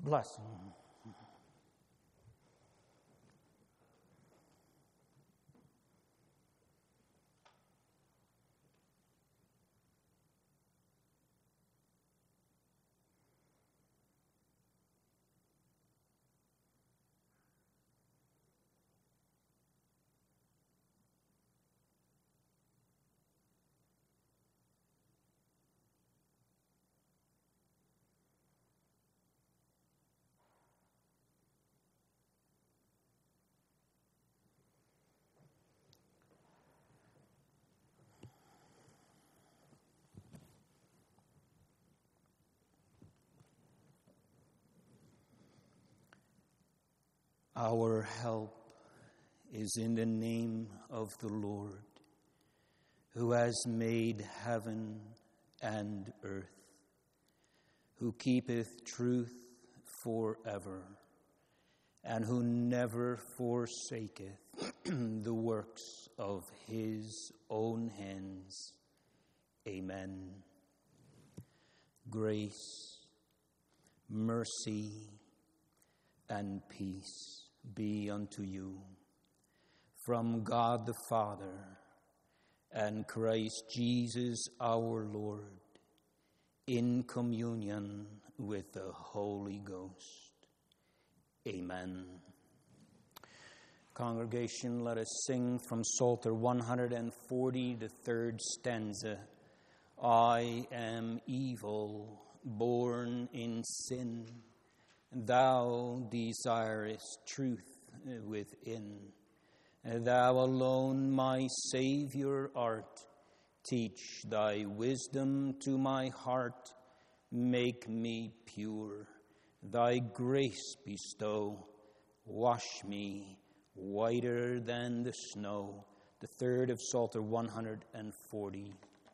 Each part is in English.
blessing. Our help is in the name of the Lord, who has made heaven and earth, who keepeth truth forever, and who never forsaketh the works of his own hands. Amen. Grace, mercy, and peace be unto you from God the Father and Christ Jesus our Lord, in communion with the Holy Ghost. Amen. Congregation, let us sing from Psalter 140, the third stanza. I am evil, born in sin. Thou desirest truth within. Thou alone my Savior art. Teach thy wisdom to my heart. Make me pure. Thy grace bestow. Wash me whiter than the snow. The third of Psalter 140.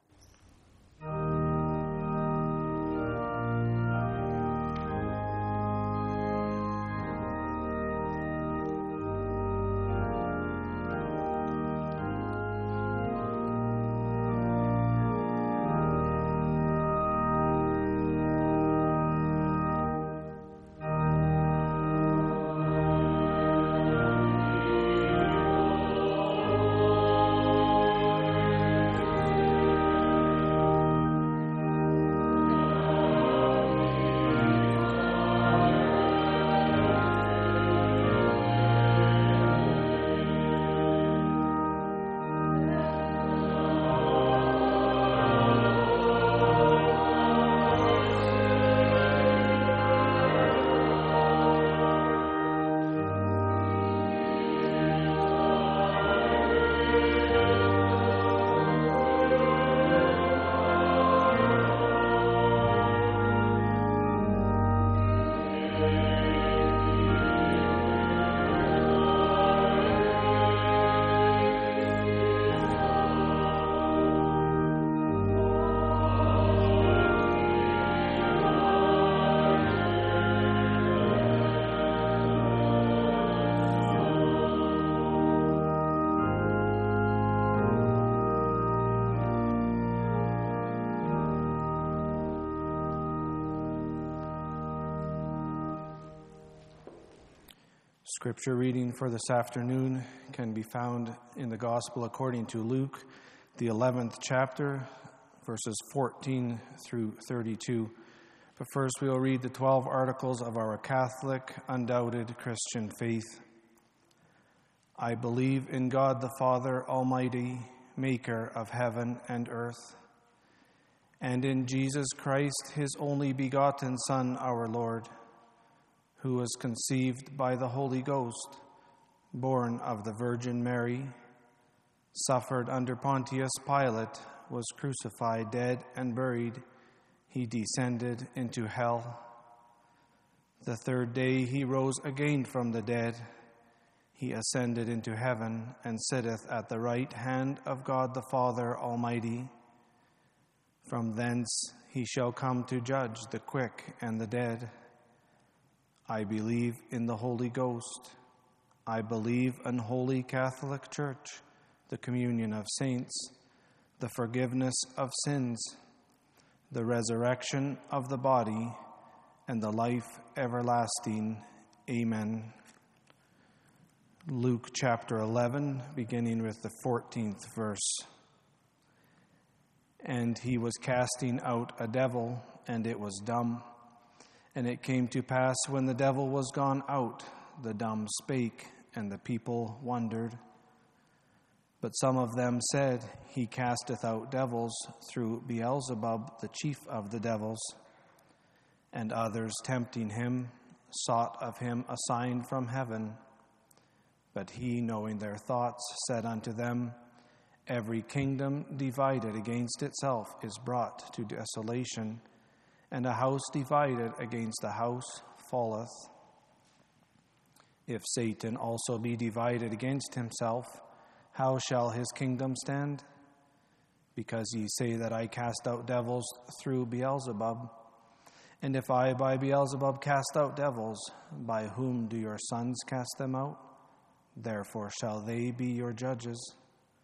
Scripture reading for this afternoon can be found in the Gospel according to Luke, the 11th chapter, verses 14 through 32. But first we will read the 12 articles of our Catholic, undoubted Christian faith. I believe in God the Father Almighty, maker of heaven and earth, and in Jesus Christ, his only begotten Son, our Lord, who was conceived by the Holy Ghost, born of the Virgin Mary, suffered under Pontius Pilate, was crucified, dead, and buried. He descended into hell. The third day he rose again from the dead. He ascended into heaven and sitteth at the right hand of God the Father Almighty. From thence he shall come to judge the quick and the dead. I believe in the Holy Ghost. I believe in Holy Catholic Church, the communion of saints, the forgiveness of sins, the resurrection of the body, and the life everlasting. Amen. Luke chapter 11, beginning with the 14th verse. And he was casting out a devil, and it was dumb. And it came to pass, when the devil was gone out, the dumb spake, and the people wondered. But some of them said, He casteth out devils through Beelzebub, the chief of the devils. And others, tempting him, sought of him a sign from heaven. But he, knowing their thoughts, said unto them, Every kingdom divided against itself is brought to desolation, and a house divided against a house falleth. If Satan also be divided against himself, how shall his kingdom stand? Because ye say that I cast out devils through Beelzebub. And if I by Beelzebub cast out devils, by whom do your sons cast them out? Therefore shall they be your judges.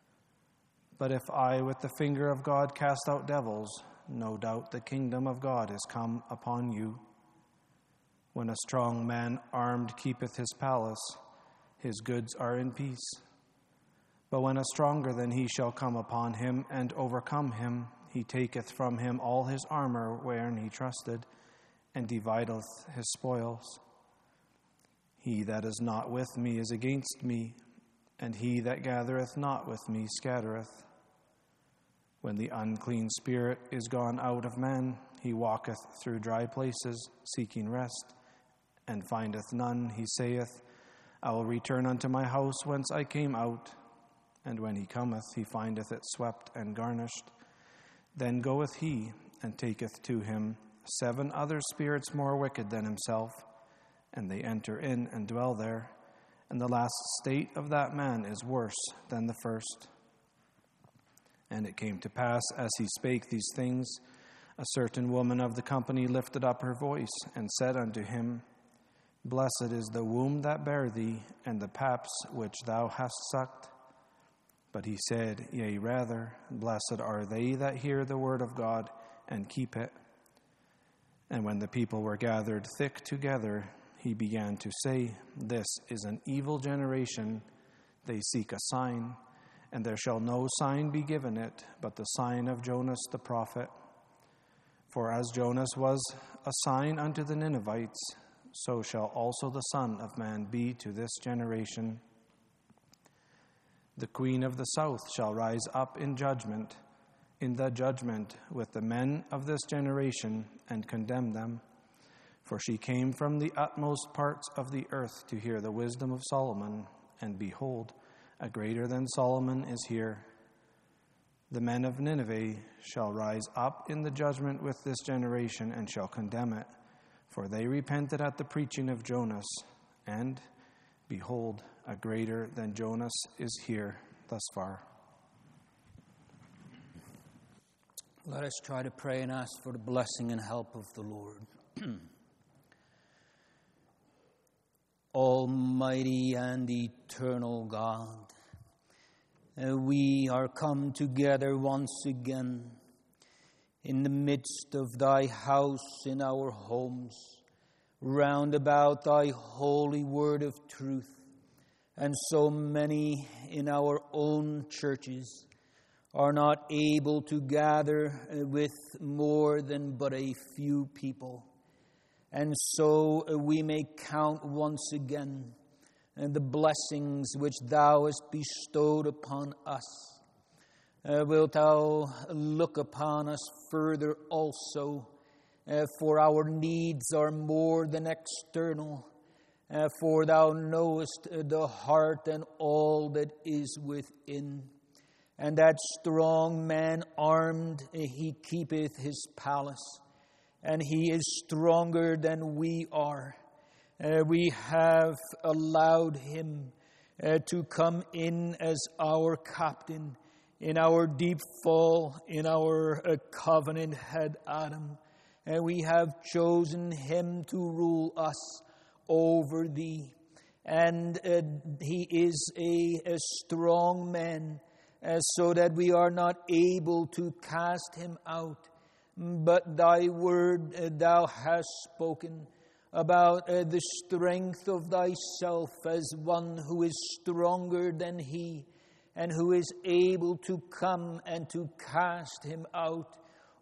But if I with the finger of God cast out devils, no doubt the kingdom of God is come upon you. When a strong man armed keepeth his palace, his goods are in peace. But when a stronger than he shall come upon him and overcome him, he taketh from him all his armor wherein he trusted, and divideth his spoils. He that is not with me is against me, and he that gathereth not with me scattereth. When the unclean spirit is gone out of man, he walketh through dry places, seeking rest, and findeth none. He saith, I will return unto my house whence I came out. And when he cometh, he findeth it swept and garnished. Then goeth he, and taketh to him 7 other spirits more wicked than himself, and they enter in and dwell there. And the last state of that man is worse than the first. And it came to pass, as he spake these things, a certain woman of the company lifted up her voice, and said unto him, Blessed is the womb that bare thee, and the paps which thou hast sucked. But he said, Yea, rather, blessed are they that hear the word of God, and keep it. And when the people were gathered thick together, he began to say, This is an evil generation. They seek a sign, and there shall no sign be given it, but the sign of Jonas the prophet. For as Jonas was a sign unto the Ninevites, so shall also the Son of Man be to this generation. The queen of the south shall rise up in the judgment with the men of this generation, and condemn them. For she came from the utmost parts of the earth to hear the wisdom of Solomon, and behold, a greater than Solomon is here. The men of Nineveh shall rise up in the judgment with this generation, and shall condemn it, for they repented at the preaching of Jonas, and behold, a greater than Jonas is here thus far. Let us try to pray and ask for the blessing and help of the Lord. Almighty and eternal God, we are come together once again in the midst of thy house, in our homes, round about thy holy word of truth, and so many in our own churches are not able to gather with more than but a few people. And so we may count once again the blessings which thou hast bestowed upon us. Wilt thou look upon us further also, for our needs are more than external, for thou knowest the heart and all that is within. And that strong man armed, he keepeth his palace, and he is stronger than we are. We have allowed him to come in as our captain in our deep fall, in our covenant head Adam. And we have chosen him to rule us over thee. And he is a strong man, so that we are not able to cast him out. but thy word thou hast spoken about the strength of thyself as one who is stronger than he, and who is able to come and to cast him out.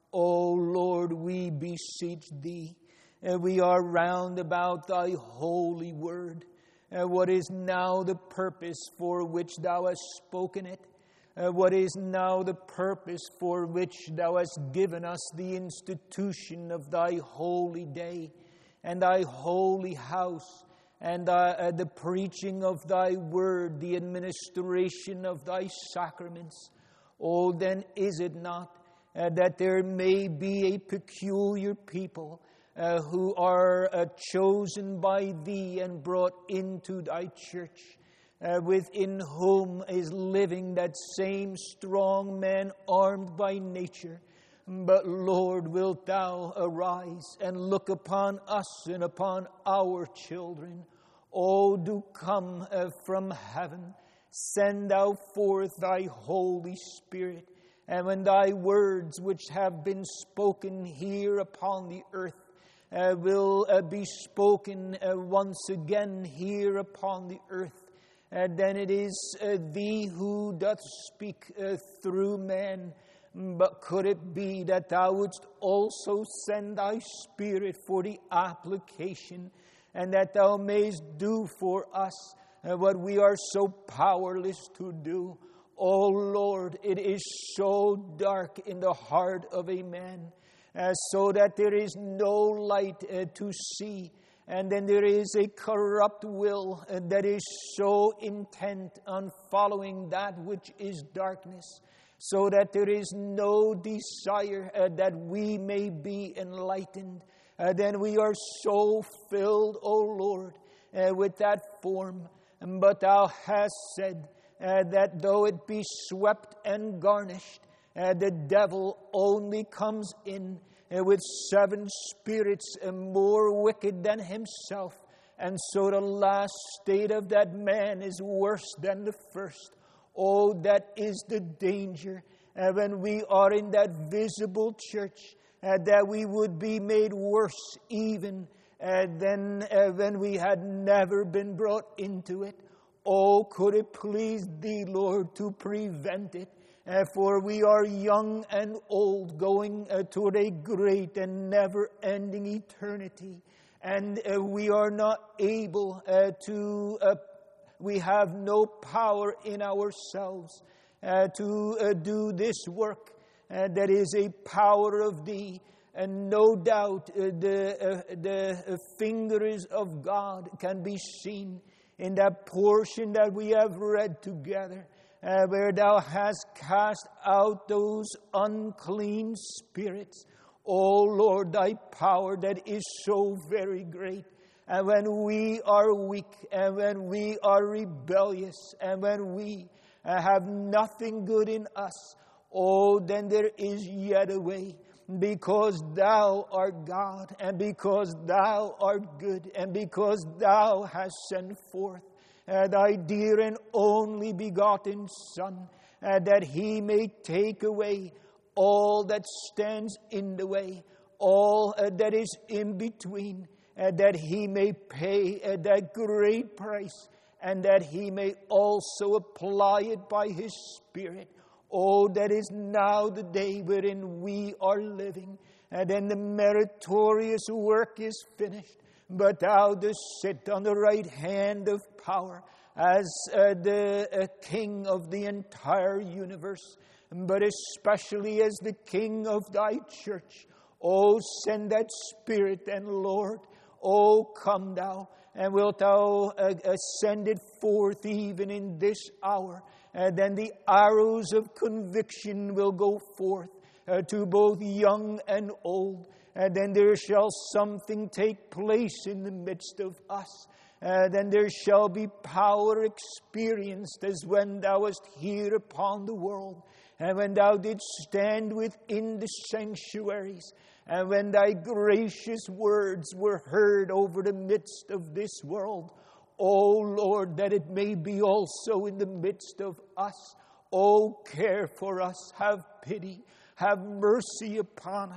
O Lord, we beseech thee. We are round about thy holy word. What is now the purpose for which thou hast spoken it? What is now the purpose for which thou hast given us the institution of thy holy day, and thy holy house, and the preaching of thy word, the administration of thy sacraments? Oh, then is it not that there may be a peculiar people who are chosen by thee and brought into thy church, within whom is living that same strong man armed by nature? But Lord, wilt thou arise and look upon us and upon our children? O do come from heaven, send thou forth thy Holy Spirit, and when thy words which have been spoken here upon the earth will be spoken once again here upon the earth, then it is thee who doth speak through man. But could it be that thou wouldst also send thy Spirit for the application, and that thou mayst do for us what we are so powerless to do? O Lord, it is so dark in the heart of a man, so that there is no light to see. And then there is a corrupt will that is so intent on following that which is darkness, so that there is no desire that we may be enlightened. Then we are so filled, O Lord, with that form. But thou hast said that though it be swept and garnished, the devil only comes in with 7 spirits more wicked than himself. And so the last state of that man is worse than the first. Oh, that is the danger when we are in that visible church, that we would be made worse even than when we had never been brought into it. Oh, could it please thee, Lord, to prevent it? For we are young and old, going toward a great and never-ending eternity. And we are not able we have no power in ourselves to do this work that is a power of thee. And no doubt the fingers of God can be seen in that portion that we have read together, where thou hast cast out those unclean spirits. O Lord, thy power that is so very great. And when we are weak, and when we are rebellious, and when we have nothing good in us, oh, then there is yet a way. Because thou art God, and because thou art good, and because thou hast sent forth thy dear and only begotten Son, that he may take away all that stands in the way, all that is in between, that he may pay that great price, and that he may also apply it by his Spirit. Oh, that is now the day wherein we are living, and then the meritorious work is finished. But thou dost sit on the right hand of power as the King of the entire universe, but especially as the King of thy church. Oh, send that Spirit then, Lord. Oh, come thou, and wilt thou send it forth even in this hour. Then the arrows of conviction will go forth to both young and old. And then there shall something take place in the midst of us. Then there shall be power experienced as when thou wast here upon the world, and when thou didst stand within the sanctuaries, and when thy gracious words were heard over the midst of this world. O Lord, that it may be also in the midst of us. O care for us, have pity, have mercy upon us.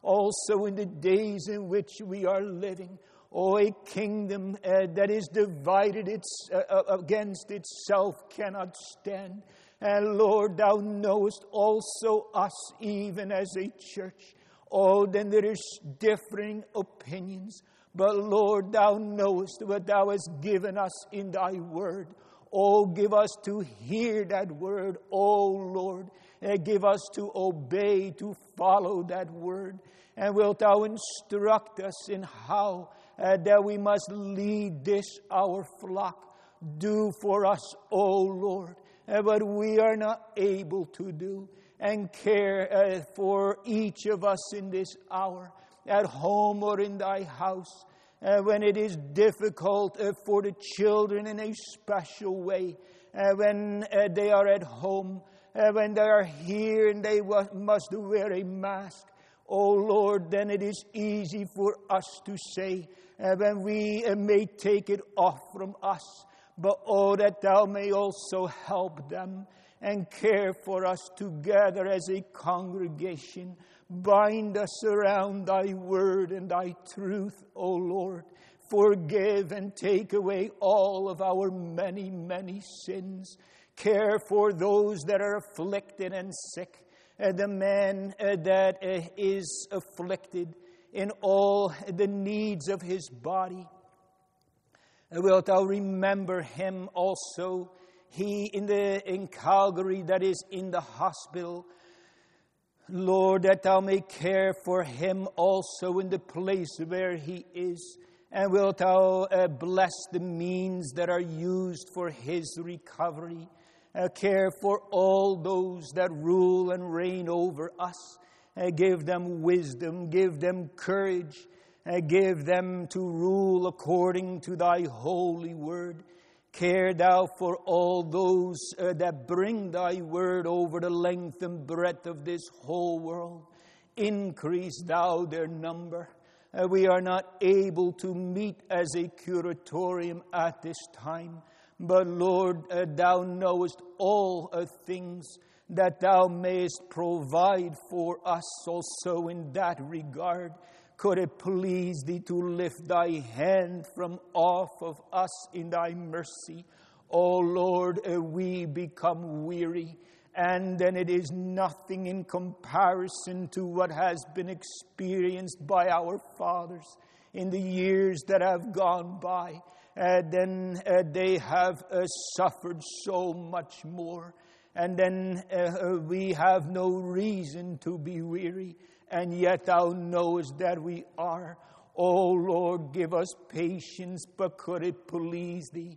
also in the days in which we are living. Oh, a kingdom that is divided against itself cannot stand. And Lord, thou knowest also us even as a church. Oh, then there is differing opinions. But Lord, thou knowest what thou hast given us in thy word. Oh, give us to hear that word. Oh, Lord, give us to obey, to follow that word. And wilt thou instruct us in how that we must lead this our flock. Do for us, O Lord, what we are not able to do. And care for each of us in this hour, at home or in thy house. When it is difficult for the children in a special way, when they are at home, when they are here and they must wear a mask. Oh Lord, then it is easy for us to say, when we may take it off from us. But oh, that thou may also help them and care for us together as a congregation. Bind us around thy word and thy truth, O Lord. Forgive and take away all of our many, many sins. Care for those that are afflicted and sick. The man that is afflicted in all the needs of his body. Wilt thou remember him also? He in Calgary that is in the hospital. Lord, that thou may care for him also in the place where he is. And wilt thou bless the means that are used for his recovery. Care for all those that rule and reign over us. Give them wisdom, give them courage. Give them to rule according to thy holy word. Care thou for all those that bring thy word over the length and breadth of this whole world. Increase thou their number. We are not able to meet as a curatorium at this time. But Lord, thou knowest all things, that thou mayest provide for us also in that regard. Could it please thee to lift thy hand from off of us in thy mercy? O Lord, we become weary, and then it is nothing in comparison to what has been experienced by our fathers in the years that have gone by. Then they have suffered so much more. And then we have no reason to be weary. And yet thou knowest that we are. O Lord, give us patience, but could it please thee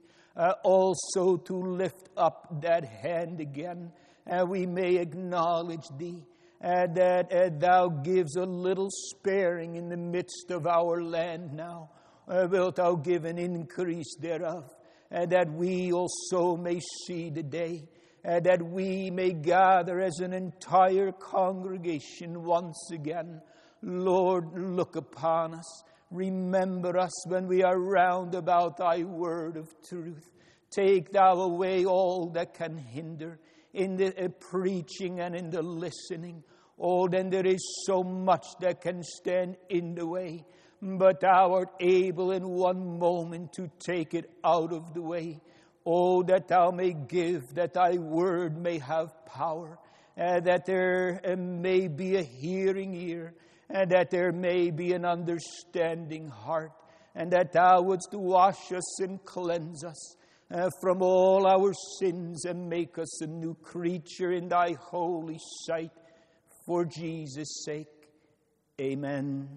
also to lift up that hand again, and we may acknowledge thee, that thou gives a little sparing in the midst of our land now. Wilt thou give an increase thereof, that we also may see the day, that we may gather as an entire congregation once again. Lord, look upon us. Remember us when we are round about thy word of truth. Take thou away all that can hinder in the preaching and in the listening. Oh, then there is so much that can stand in the way. But thou art able in one moment to take it out of the way. Oh, that thou may give, that thy word may have power, that there may be a hearing ear, and that there may be an understanding heart, and that thou wouldst wash us and cleanse us from all our sins and make us a new creature in thy holy sight. For Jesus' sake, amen.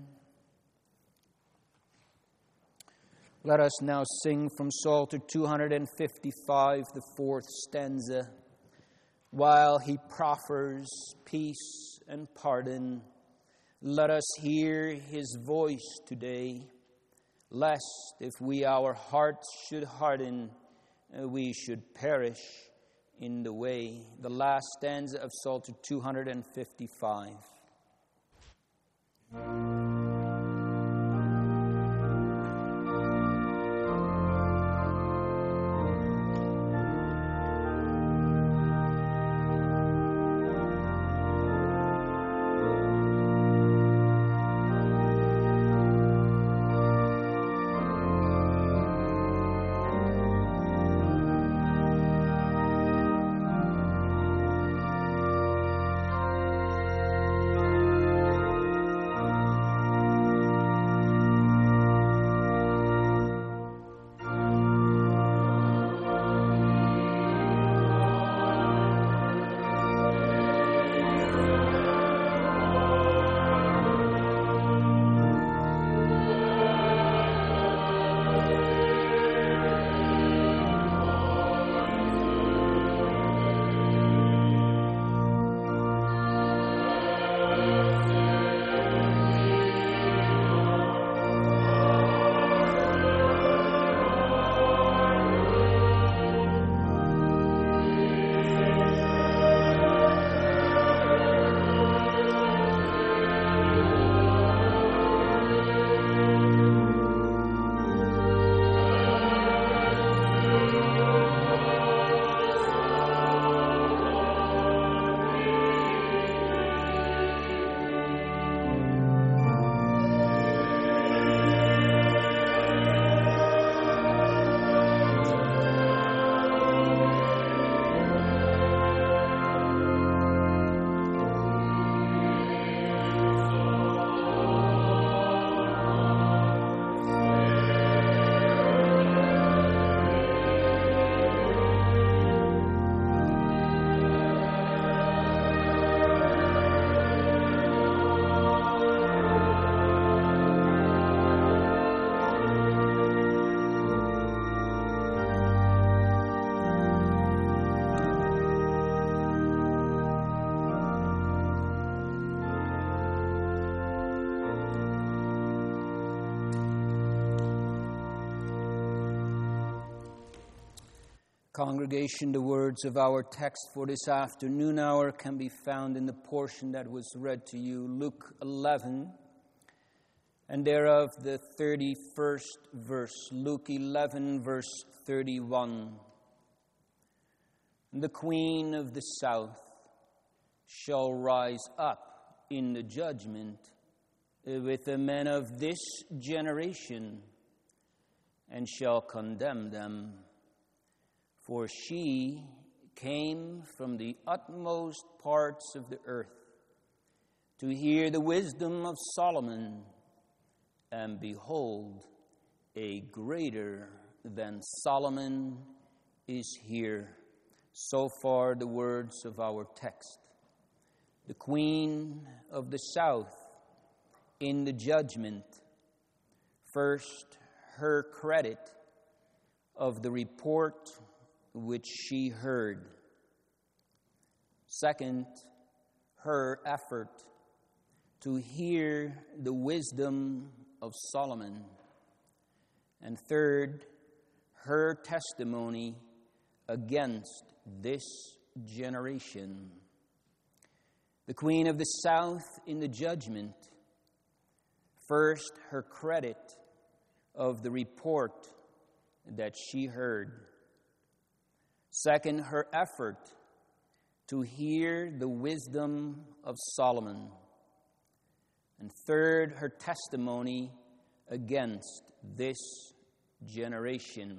Let us now sing from Psalter 255, the fourth stanza. While he proffers peace and pardon, let us hear his voice today, lest if we our hearts should harden, we should perish in the way. The last stanza of Psalter 255. Congregation, the words of our text for this afternoon hour can be found in the portion that was read to you, Luke 11, and thereof the 31st verse, Luke 11, verse 31. The queen of the south shall rise up in the judgment with the men of this generation, and shall condemn them. For she came from the utmost parts of the earth to hear the wisdom of Solomon, and behold, a greater than Solomon is here. So far the words of our text. The queen of the south in the judgment. First, her credit of the report which she heard. Second, her effort to hear the wisdom of Solomon. And third, her testimony against this generation. The queen of the south in the judgment. First, her credit of the report that she heard. Second, her effort to hear the wisdom of Solomon. And third, her testimony against this generation.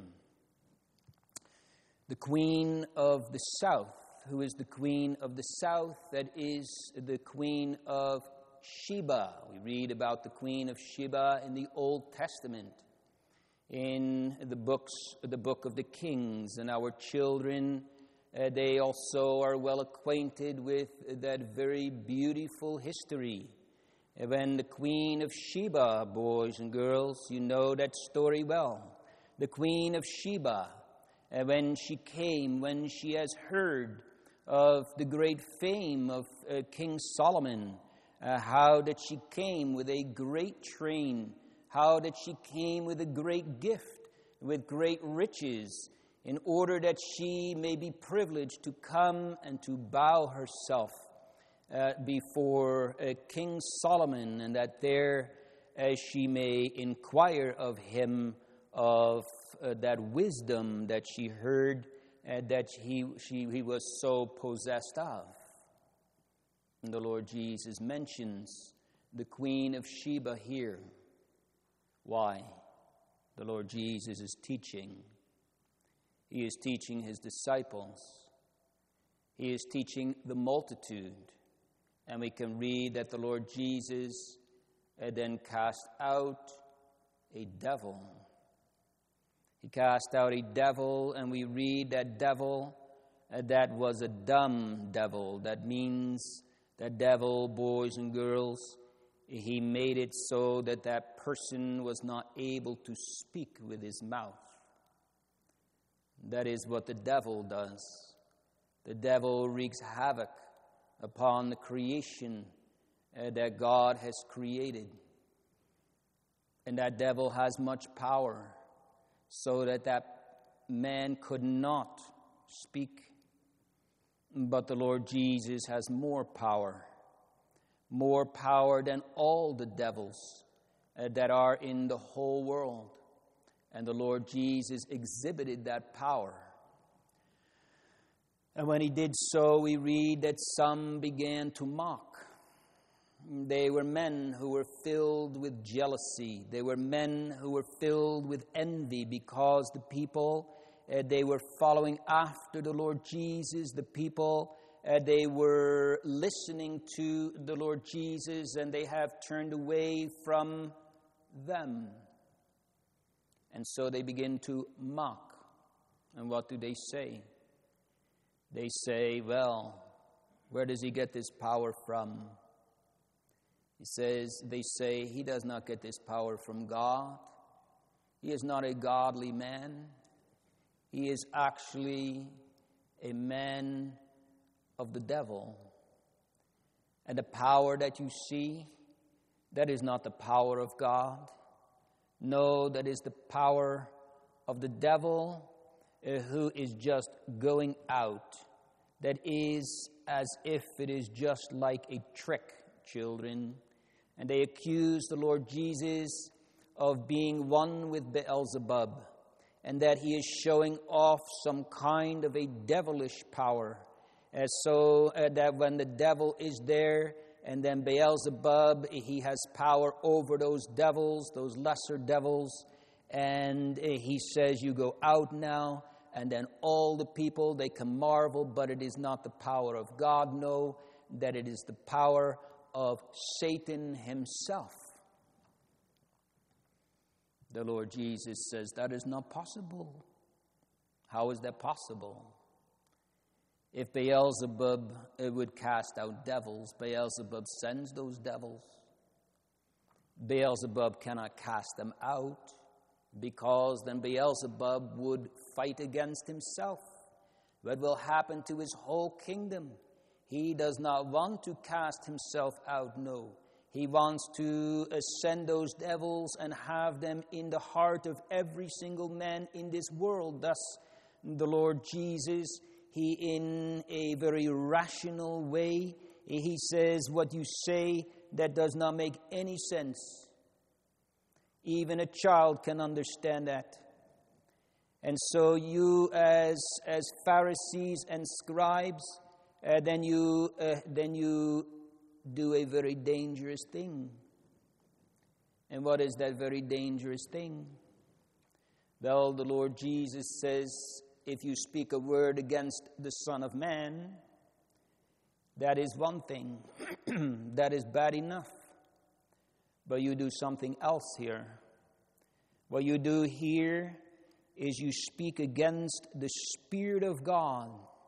The queen of the south. Who is the queen of the south? That is the queen of Sheba. We read about the queen of Sheba in the Old Testament, in the book of the Kings, and our children, they also are well acquainted with that very beautiful history. When the Queen of Sheba, boys and girls, you know that story well. The Queen of Sheba, when she has heard of the great fame of King Solomon, how that she came with a great train, how that she came with a great gift, with great riches, in order that she may be privileged to come and to bow herself before King Solomon, and that there she may inquire of him of that wisdom that she heard that he was so possessed of. And the Lord Jesus mentions the Queen of Sheba here. Why? The Lord Jesus is teaching. He is teaching his disciples. He is teaching the multitude. And we can read that the Lord Jesus then cast out a devil. He cast out a devil, and we read that devil, that was a dumb devil. That means that devil, boys and girls, he made it so that that person was not able to speak with his mouth. That is what the devil does. The devil wreaks havoc upon the creation that God has created. And that devil has much power, so that man could not speak. But the Lord Jesus has more power than all the devils that are in the whole world. And the Lord Jesus exhibited that power. And when he did so, we read that some began to mock. They were men who were filled with jealousy. They were men who were filled with envy, because the people, they were following after the Lord Jesus. The people, they were listening to the Lord Jesus, and they have turned away from them. And so they begin to mock. And what do they say? They say, well, where does he get this power from? They say, he does not get this power from God. He is not a godly man. He is actually a man of the devil. And the power that you see, that is not the power of God. No, that is the power of the devil, who is just going out. That is as if it is just like a trick, children. And they accuse the Lord Jesus of being one with Beelzebub, and that he is showing off some kind of a devilish power. So that when the devil is there, and then Beelzebub, he has power over those devils, those lesser devils, and he says, you go out now, and then all the people, they can marvel, but it is not the power of God. No, that it is the power of Satan himself. The Lord Jesus says that is not possible. How is that possible? If Beelzebub would cast out devils, Beelzebub sends those devils. Beelzebub cannot cast them out, because then Beelzebub would fight against himself. What will happen to his whole kingdom? He does not want to cast himself out, no. He wants to send those devils and have them in the heart of every single man in this world. Thus, the Lord Jesus, he in a very rational way, he says, what you say, that does not make any sense. Even a child can understand that. And so you as Pharisees and scribes, then you do a very dangerous thing. And what is that very dangerous thing? Well, the Lord Jesus says, if you speak a word against the Son of Man, that is one thing. That is bad enough. But you do something else here. What you do here is you speak against the Spirit of God.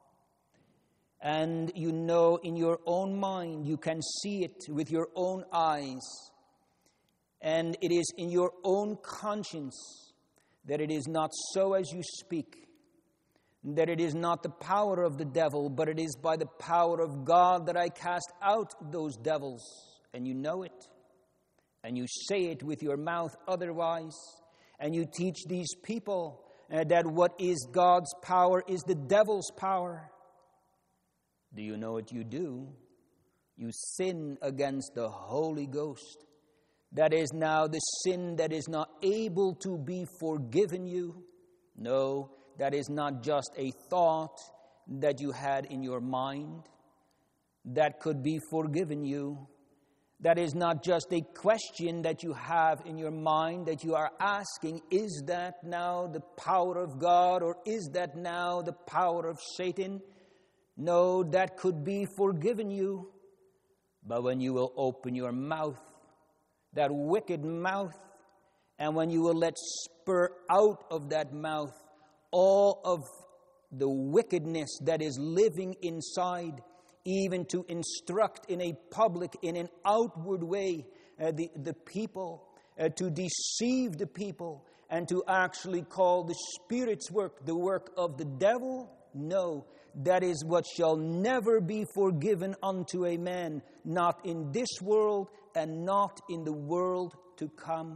And you know in your own mind, you can see it with your own eyes. And it is in your own conscience that it is not so as you speak. That it is not the power of the devil, but it is by the power of God that I cast out those devils. And you know it. And you say it with your mouth otherwise. And you teach these people that what is God's power is the devil's power. Do you know what you do? You sin against the Holy Ghost. That is now the sin that is not able to be forgiven you. No, that is not just a thought that you had in your mind that could be forgiven you. That is not just a question that you have in your mind that you are asking, is that now the power of God or is that now the power of Satan? No, that could be forgiven you. But when you will open your mouth, that wicked mouth, and when you will let spur out of that mouth all of the wickedness that is living inside, even to instruct in a public, in an outward way, the people, to deceive the people, and to actually call the Spirit's work the work of the devil, no, that is what shall never be forgiven unto a man, not in this world and not in the world to come.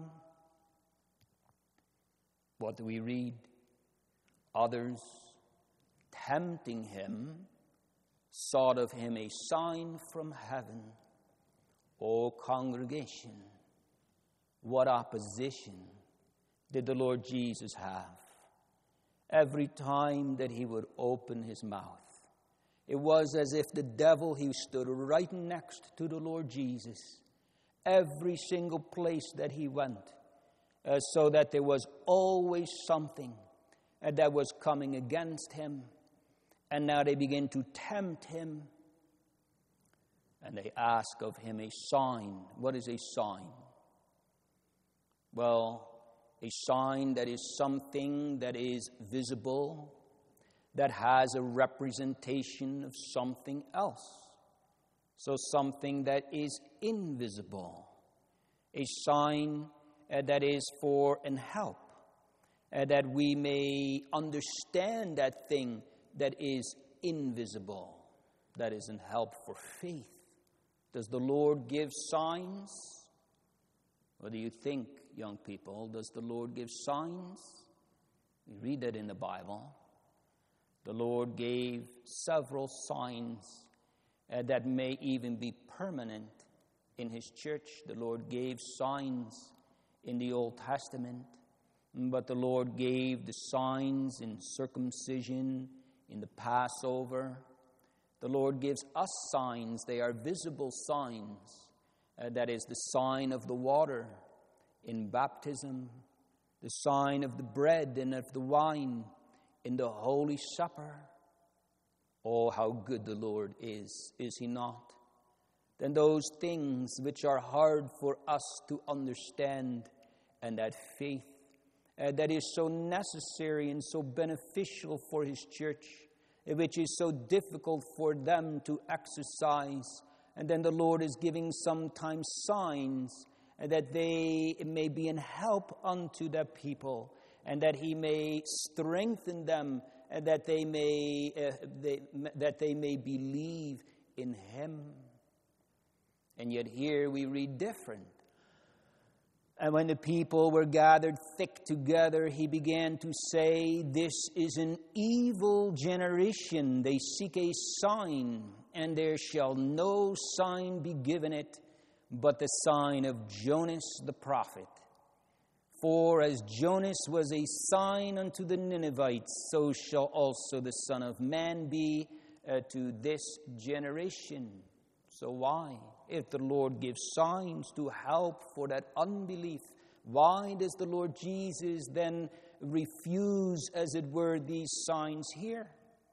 What do we read? Others, tempting him, sought of him a sign from heaven. O congregation, what opposition did the Lord Jesus have? Every time that he would open his mouth, it was as if the devil, he stood right next to the Lord Jesus. Every single place that he went, so that there was always something that was coming against him. And now they begin to tempt him. And they ask of him a sign. What is a sign? Well, a sign that is something that is visible, that has a representation of something else. So something that is invisible. A sign that is for an help. That we may understand that thing that is invisible. That is an help for faith. Does the Lord give signs? What do you think, young people? Does the Lord give signs? We read that in the Bible. The Lord gave several signs that may even be permanent in his church. The Lord gave signs in the Old Testament, but the Lord gave the signs in circumcision, in the Passover. The Lord gives us signs. They are visible signs. That is the sign of the water in baptism, the sign of the bread and of the wine in the Holy Supper. Oh, how good the Lord is he not? Then those things which are hard for us to understand, and that faith that is so necessary and so beneficial for his church, which is so difficult for them to exercise. And then the Lord is giving sometimes signs that they may be in help unto the people, and that he may strengthen them, and that they may believe in him. And yet here we read different. And when the people were gathered thick together, he began to say, "This is an evil generation. They seek a sign, and there shall no sign be given it, but the sign of Jonas the prophet. For as Jonas was a sign unto the Ninevites, so shall also the Son of Man be to this generation." So why, if the Lord gives signs to help for that unbelief, why does the Lord Jesus then refuse, as it were, these signs here?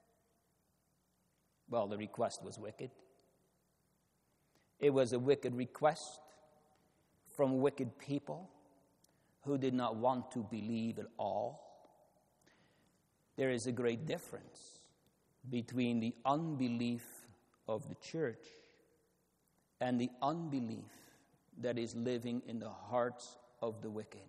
Well, the request was wicked. It was a wicked request from wicked people who did not want to believe at all. There is a great difference between the unbelief of the church and the unbelief that is living in the hearts of the wicked.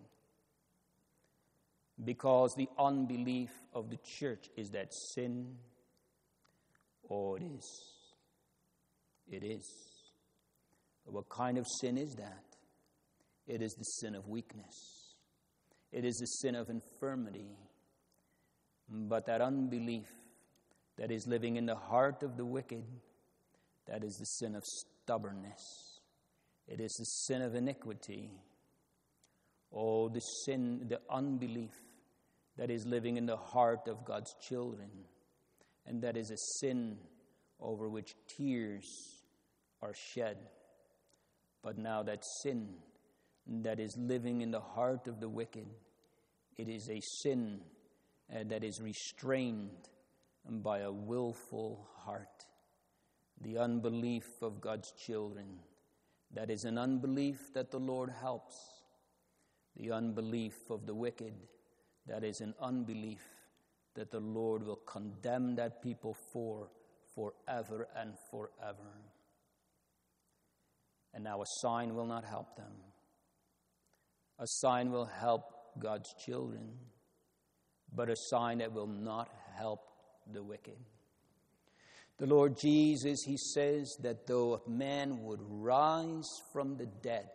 Because the unbelief of the church is that sin. Oh, it is. It is. But what kind of sin is that? It is the sin of weakness. It is the sin of infirmity. But that unbelief that is living in the heart of the wicked, that is the sin of stubbornness. It is the sin of iniquity. Oh, the sin, the unbelief that is living in the heart of God's children. And that is a sin over which tears are shed. But now that sin that is living in the heart of the wicked, it is a sin that is restrained by a willful heart. The unbelief of God's children, that is an unbelief that the Lord helps. The unbelief of the wicked, that is an unbelief that the Lord will condemn that people for forever and forever. And now a sign will not help them. A sign will help God's children, but a sign that will not help the wicked. The Lord Jesus, he says that though a man would rise from the dead,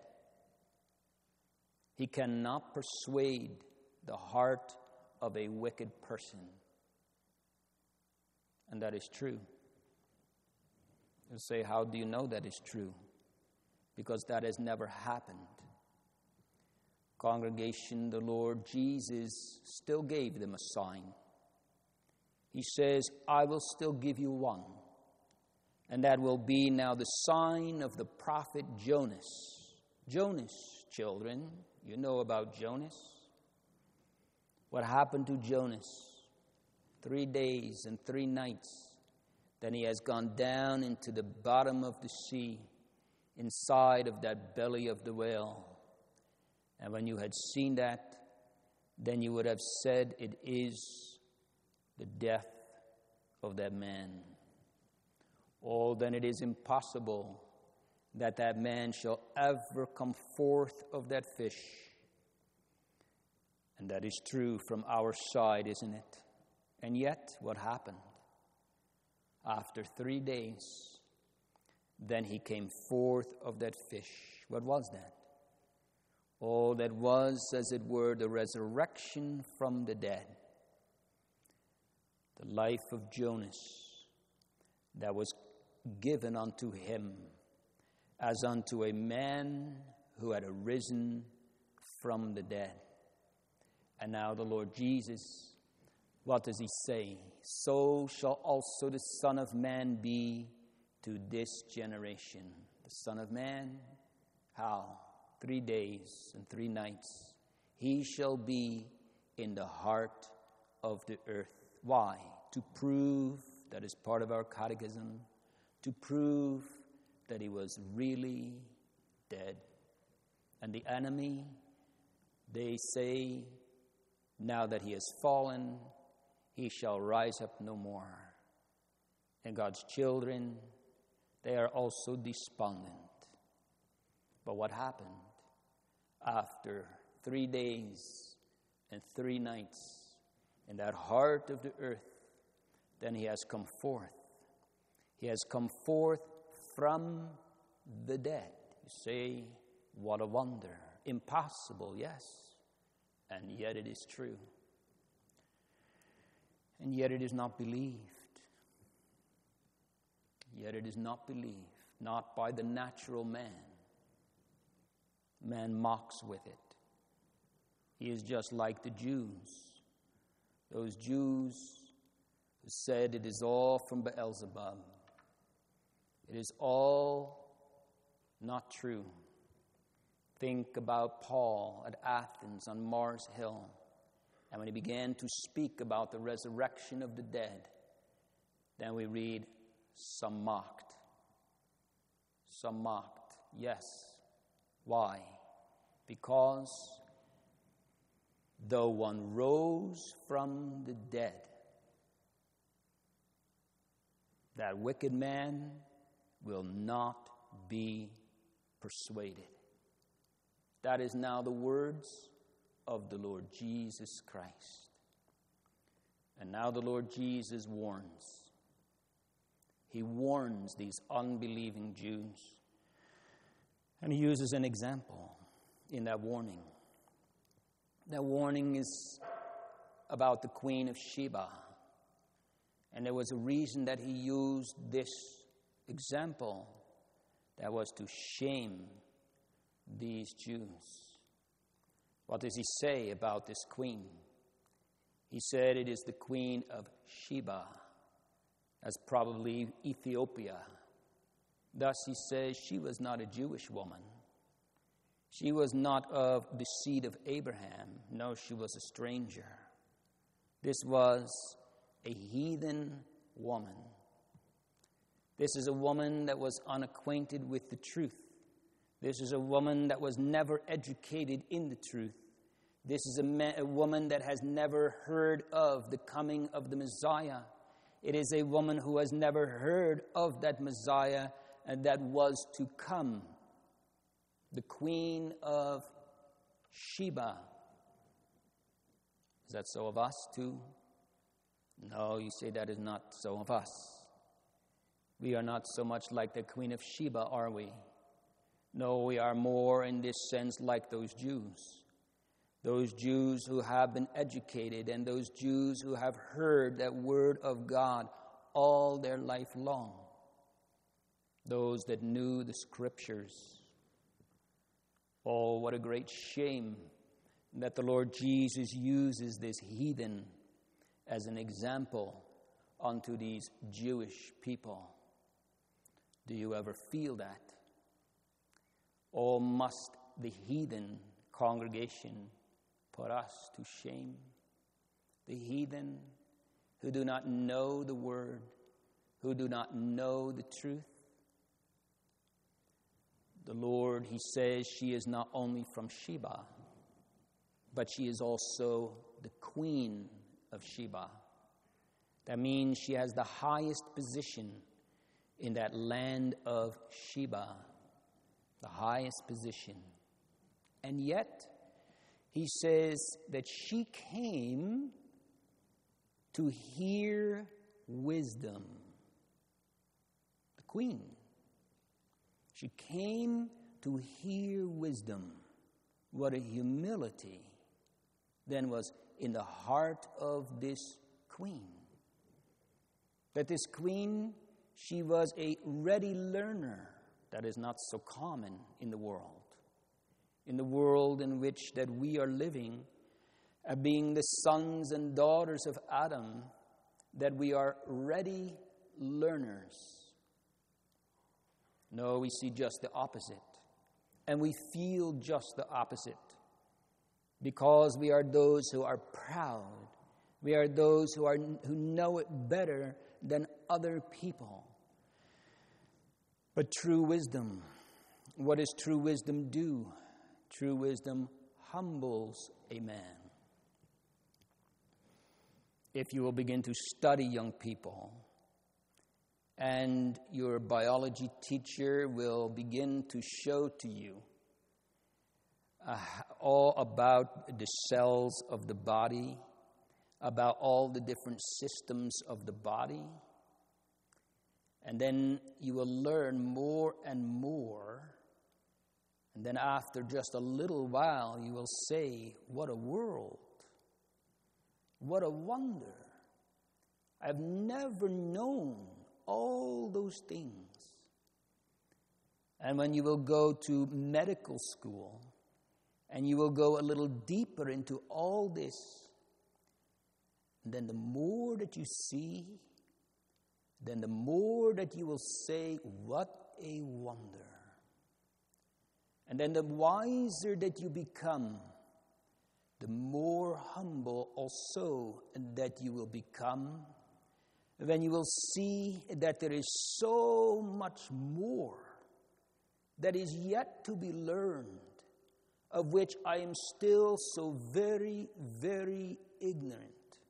he cannot persuade the heart of a wicked person. And that is true. You say, how do you know that is true? Because that has never happened. Congregation, the Lord Jesus still gave them a sign. He says, I will still give you one. And that will be now the sign of the prophet Jonas. Jonas, children, you know about Jonas. What happened to Jonas? 3 days and 3 nights. Then he has gone down into the bottom of the sea, inside of that belly of the whale. And when you had seen that, then you would have said, it is the death of that man. Oh, then it is impossible that that man shall ever come forth of that fish. And that is true from our side, isn't it? And yet, what happened? After 3 days, then he came forth of that fish. What was that? Oh, that was, as it were, the resurrection from the dead. the life of Jonas that was given unto him as unto a man who had arisen from the dead. And now the Lord Jesus, what does he say? So shall also the Son of Man be to this generation. The Son of Man, how? 3 days and 3 nights. He shall be in the heart of the earth. Why? To prove, that is part of our catechism, to prove that he was really dead. And the enemy, they say, now that he has fallen, he shall rise up no more. And God's children, they are also despondent. But what happened? After 3 days and 3 nights in that heart of the earth, then he has come forth. He has come forth from the dead. You say, what a wonder. Impossible, yes. And yet it is true. And yet it is not believed. Yet it is not believed. Not by the natural man. Man mocks with it. He is just like the Jews. Those Jews who said it is all from Beelzebub. It is all not true. Think about Paul at Athens on Mars Hill. And when he began to speak about the resurrection of the dead, then we read, some mocked. Some mocked. Yes. Why? Because though one rose from the dead, that wicked man will not be persuaded. That is now the words of the Lord Jesus Christ. And now the Lord Jesus warns. He warns these unbelieving Jews. And he uses an example in that warning. That warning is about the Queen of Sheba. And there was a reason that he used this example, that was to shame these Jews. What does he say about this queen? He said it is the Queen of Sheba, as probably Ethiopia. Thus he says she was not a Jewish woman. She was not of the seed of Abraham. No, she was a stranger. This was a heathen woman. This is a woman that was unacquainted with the truth. This is a woman that was never educated in the truth. This is a woman that has never heard of the coming of the Messiah. It is a woman who has never heard of that Messiah and that was to come. The Queen of Sheba. Is that so of us too? No, you say that is not so of us. We are not so much like the Queen of Sheba, are we? No, we are more in this sense like those Jews. Those Jews who have been educated and those Jews who have heard that word of God all their life long. Those that knew the scriptures. Oh, what a great shame that the Lord Jesus uses this heathen as an example unto these Jewish people. Do you ever feel that? Or must the heathen congregation put us to shame? The heathen who do not know the word, who do not know the truth. The Lord, he says, she is not only from Sheba, but she is also the Queen of Sheba. That means she has the highest position in that land of Sheba, the highest position. And yet, he says that she came to hear wisdom. The queen. She came to hear wisdom. What a humility then was in the heart of this queen. That this queen, she was a ready learner. That is not so common in the world. In the world in which that we are living, being the sons and daughters of Adam, that we are ready learners. No, we see just the opposite. And we feel just the opposite. Because we are those who are proud. We are those who know it better than other people. But true wisdom, what does true wisdom do? True wisdom humbles a man. If you will begin to study young people, and your biology teacher will begin to show to you all about the cells of the body, about all the different systems of the body, and then you will learn more and more, and then after just a little while you will say, what a world, what a wonder. I've never known all those things. And when you will go to medical school and you will go a little deeper into all this, then the more that you see, then the more that you will say, what a wonder. And then the wiser that you become, the more humble also that you will become. When you will see that there is so much more that is yet to be learned, of which I am still so very, very ignorant.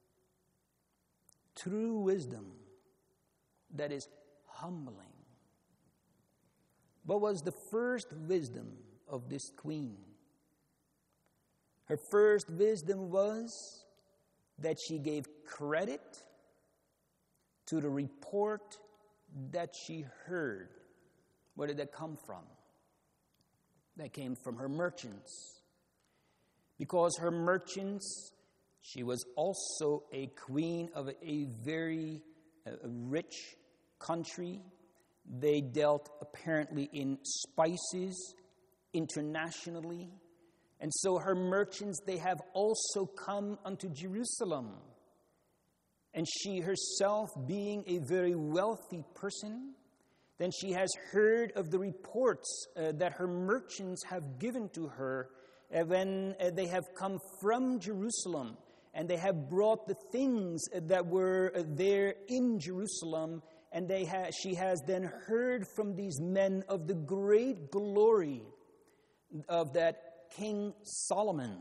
True wisdom that is humbling. What was the first wisdom of this queen? Her first wisdom was that she gave credit to the report that she heard. Where did that come from? That came from her merchants. Because her merchants, she was also a queen of a very rich country. They dealt apparently in spices internationally. And so her merchants, they have also come unto Jerusalem. And she herself, being a very wealthy person, then she has heard of the reports that her merchants have given to her when they have come from Jerusalem, and they have brought the things that were there in Jerusalem, and she has then heard from these men of the great glory of that King Solomon.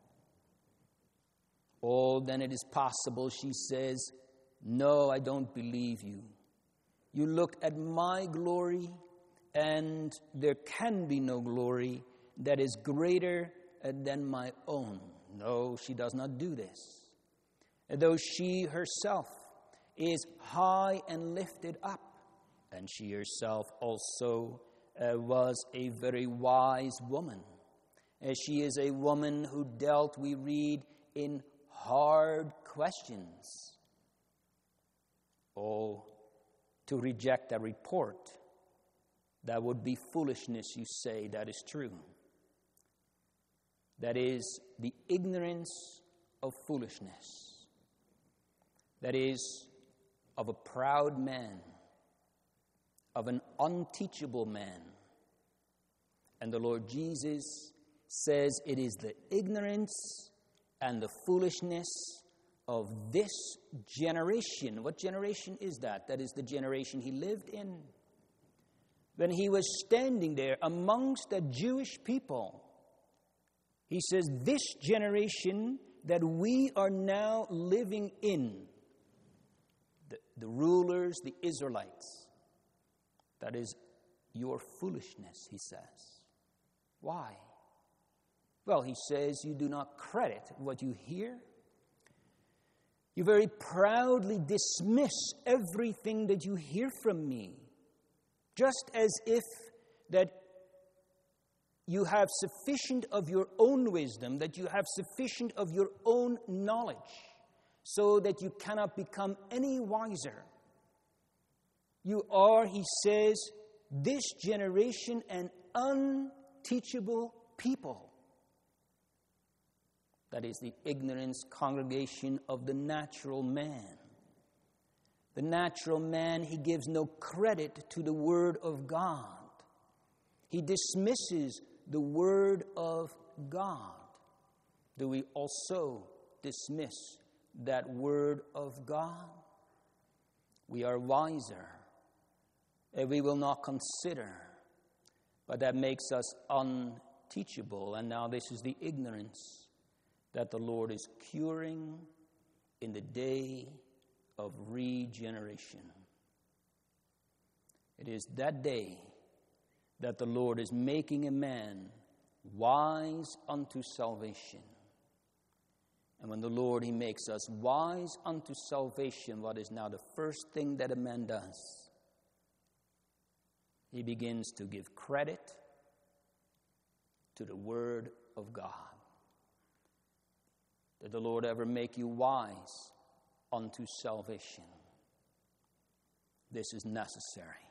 Oh, then it is possible, she says, no, I don't believe you. You looked at my glory, and there can be no glory that is greater than my own. No, she does not do this. Though she herself is high and lifted up, and she herself also was a very wise woman. She is a woman who dealt, we read, in hard questions. Oh, to reject a report, that would be foolishness, you say. That is true. That is the ignorance of foolishness. That is of a proud man, of an unteachable man. And the Lord Jesus says it is the ignorance and the foolishness of this generation. What generation is that? That is the generation he lived in. When he was standing there amongst the Jewish people, he says, this generation that we are now living in, the rulers, the Israelites, that is your foolishness, he says. Why? Well, he says, you do not credit what you hear. You very proudly dismiss everything that you hear from me, just as if that you have sufficient of your own wisdom, that you have sufficient of your own knowledge, so that you cannot become any wiser. You are, he says, this generation an unteachable people. That is the ignorance congregation of the natural man. The natural man, he gives no credit to the Word of God. He dismisses the Word of God. Do we also dismiss that Word of God? We are wiser, and we will not consider, but that makes us unteachable. And now this is the ignorance that the Lord is curing in the day of regeneration. It is that day that the Lord is making a man wise unto salvation. And when the Lord, he makes us wise unto salvation, what is now the first thing that a man does? He begins to give credit to the Word of God. Did the Lord ever make you wise unto salvation? This is necessary.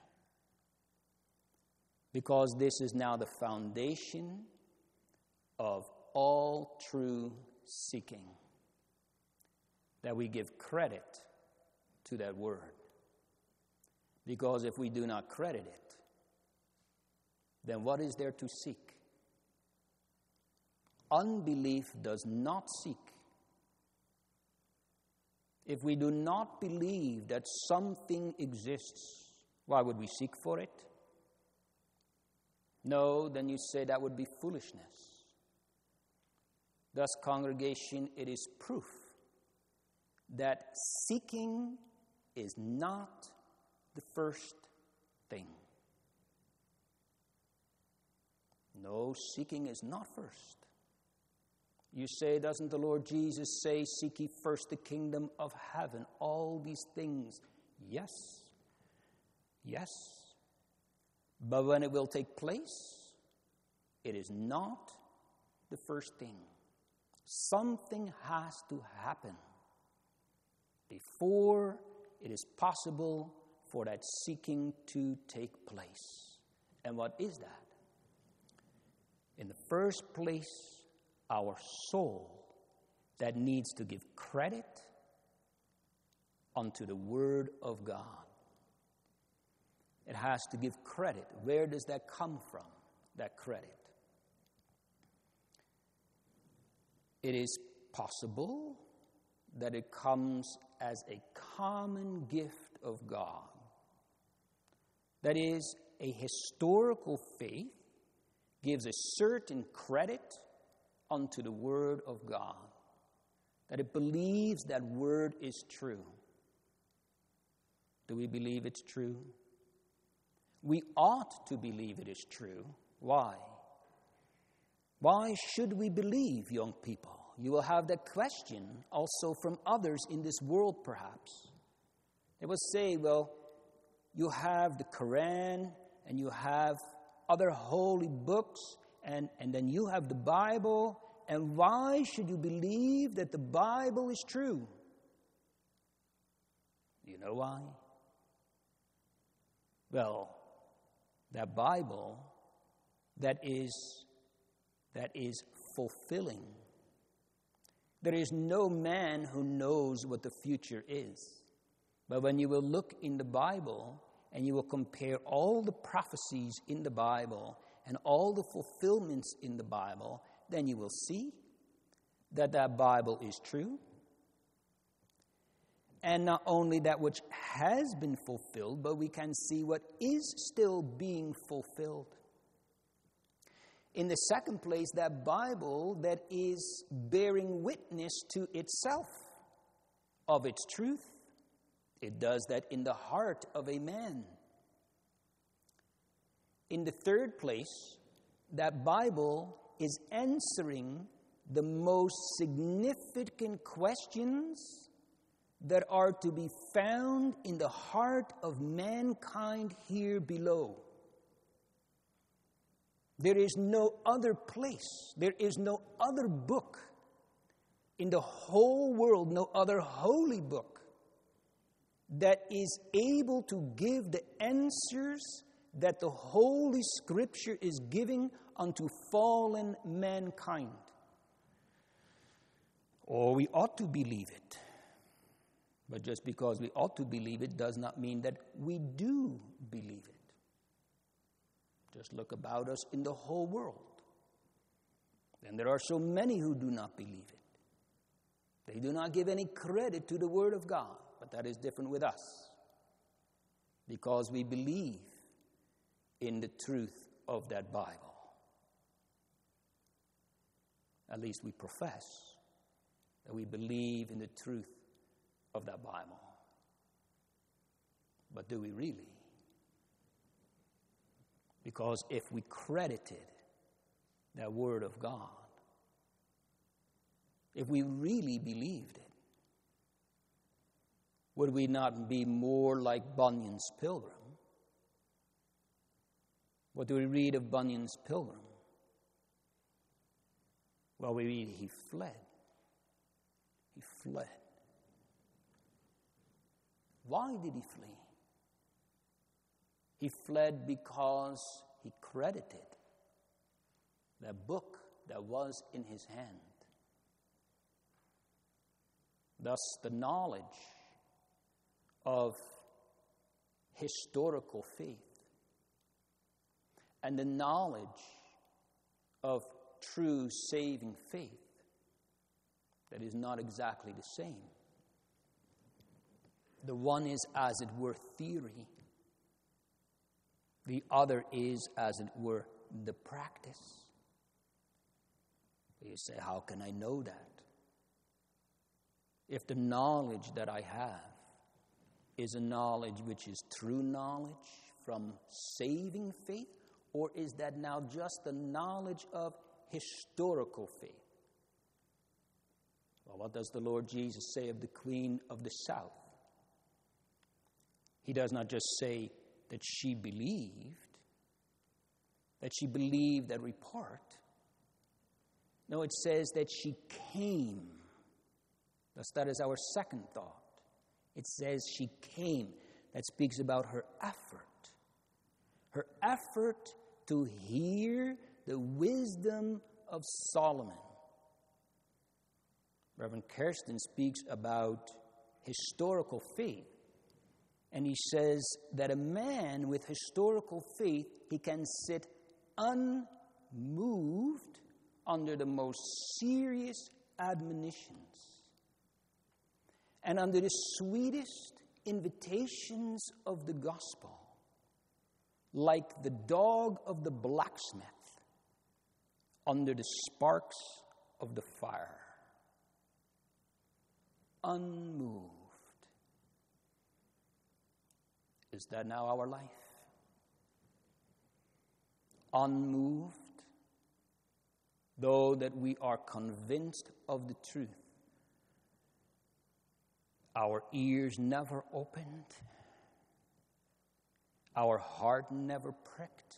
Because this is now the foundation of all true seeking. That we give credit to that Word. Because if we do not credit it, then what is there to seek? Unbelief does not seek. If we do not believe that something exists, why would we seek for it? No, then you say that would be foolishness. Thus, congregation, it is proof that seeking is not the first thing. No, seeking is not first. You say, doesn't the Lord Jesus say, seek ye first the kingdom of heaven, all these things? Yes. Yes. But when it will take place, it is not the first thing. Something has to happen before it is possible for that seeking to take place. And what is that? In the first place, our soul that needs to give credit unto the Word of God. It has to give credit. Where does that come from, that credit? It is possible that it comes as a common gift of God. That is, a historical faith gives a certain credit unto the Word of God, that it believes that Word is true. Do we believe it's true? We ought to believe it is true. Why? Why should we believe, young people? You will have that question also from others in this world, perhaps. They will say, well, you have the Quran and you have other holy books, and then you have the Bible, and why should you believe that the Bible is true? Do you know why? Well, that Bible that is fulfilling. There is no man who knows what the future is. But when you will look in the Bible and you will compare all the prophecies in the Bible and all the fulfillments in the Bible, then you will see that that Bible is true. And not only that which has been fulfilled, but we can see what is still being fulfilled. In the second place, that Bible that is bearing witness to itself of its truth. It does that in the heart of a man. In the third place, that Bible is answering the most significant questions that are to be found in the heart of mankind here below. There is no other place, there is no other book in the whole world, no other holy book that is able to give the answers that the Holy Scripture is giving unto fallen mankind. Or we ought to believe it. But just because we ought to believe it does not mean that we do believe it. Just look about us in the whole world. And there are so many who do not believe it. They do not give any credit to the Word of God. But that is different with us. Because we believe in the truth of that Bible. At least we profess that we believe in the truth of that Bible. But do we really? Because if we credited that Word of God, if we really believed it, would we not be more like Bunyan's pilgrim? What do we read of Bunyan's pilgrim? Well, we read he fled. He fled. Why did he flee? He fled because he credited that book that was in his hand. Thus, the knowledge of historical faith and the knowledge of true saving faith, that is not exactly the same. The one is, as it were, theory. The other is, as it were, the practice. You say, how can I know that? If the knowledge that I have is a knowledge which is true knowledge from saving faith, or is that now just the knowledge of historical faith? Well, what does the Lord Jesus say of the Queen of the South? He does not just say that she believed that report. No, it says that she came. Thus, that is our second thought. It says she came. That speaks about her effort. Her effort to hear the wisdom of Solomon. Reverend Kersten speaks about historical faith. And he says that a man with historical faith, he can sit unmoved under the most serious admonitions and under the sweetest invitations of the gospel, like the dog of the blacksmith under the sparks of the fire. Unmoved. Is that now our life? Unmoved, though that we are convinced of the truth. Our ears never opened. Our heart never pricked.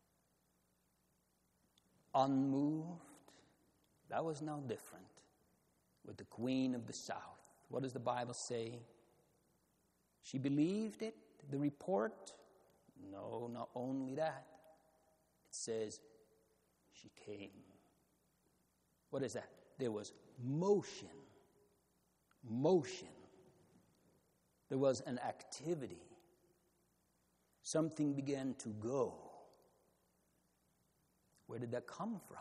Unmoved. That was now different with the Queen of the South. What does the Bible say? She believed it, the report? No, not only that. It says she came. What is that? There was motion. Motion. There was an activity. Something began to go. Where did that come from?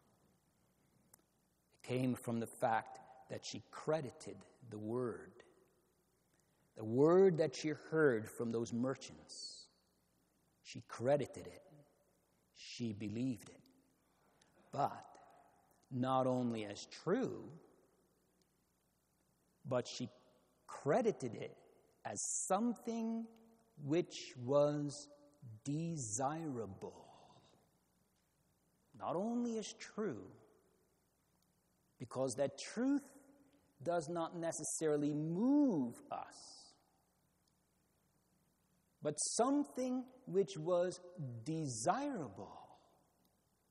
It came from the fact that she credited the word. The word that she heard from those merchants. She credited it. She believed it. But not only as true, but she credited it as something which was desirable. Not only as true, because that truth does not necessarily move us, but something which was desirable.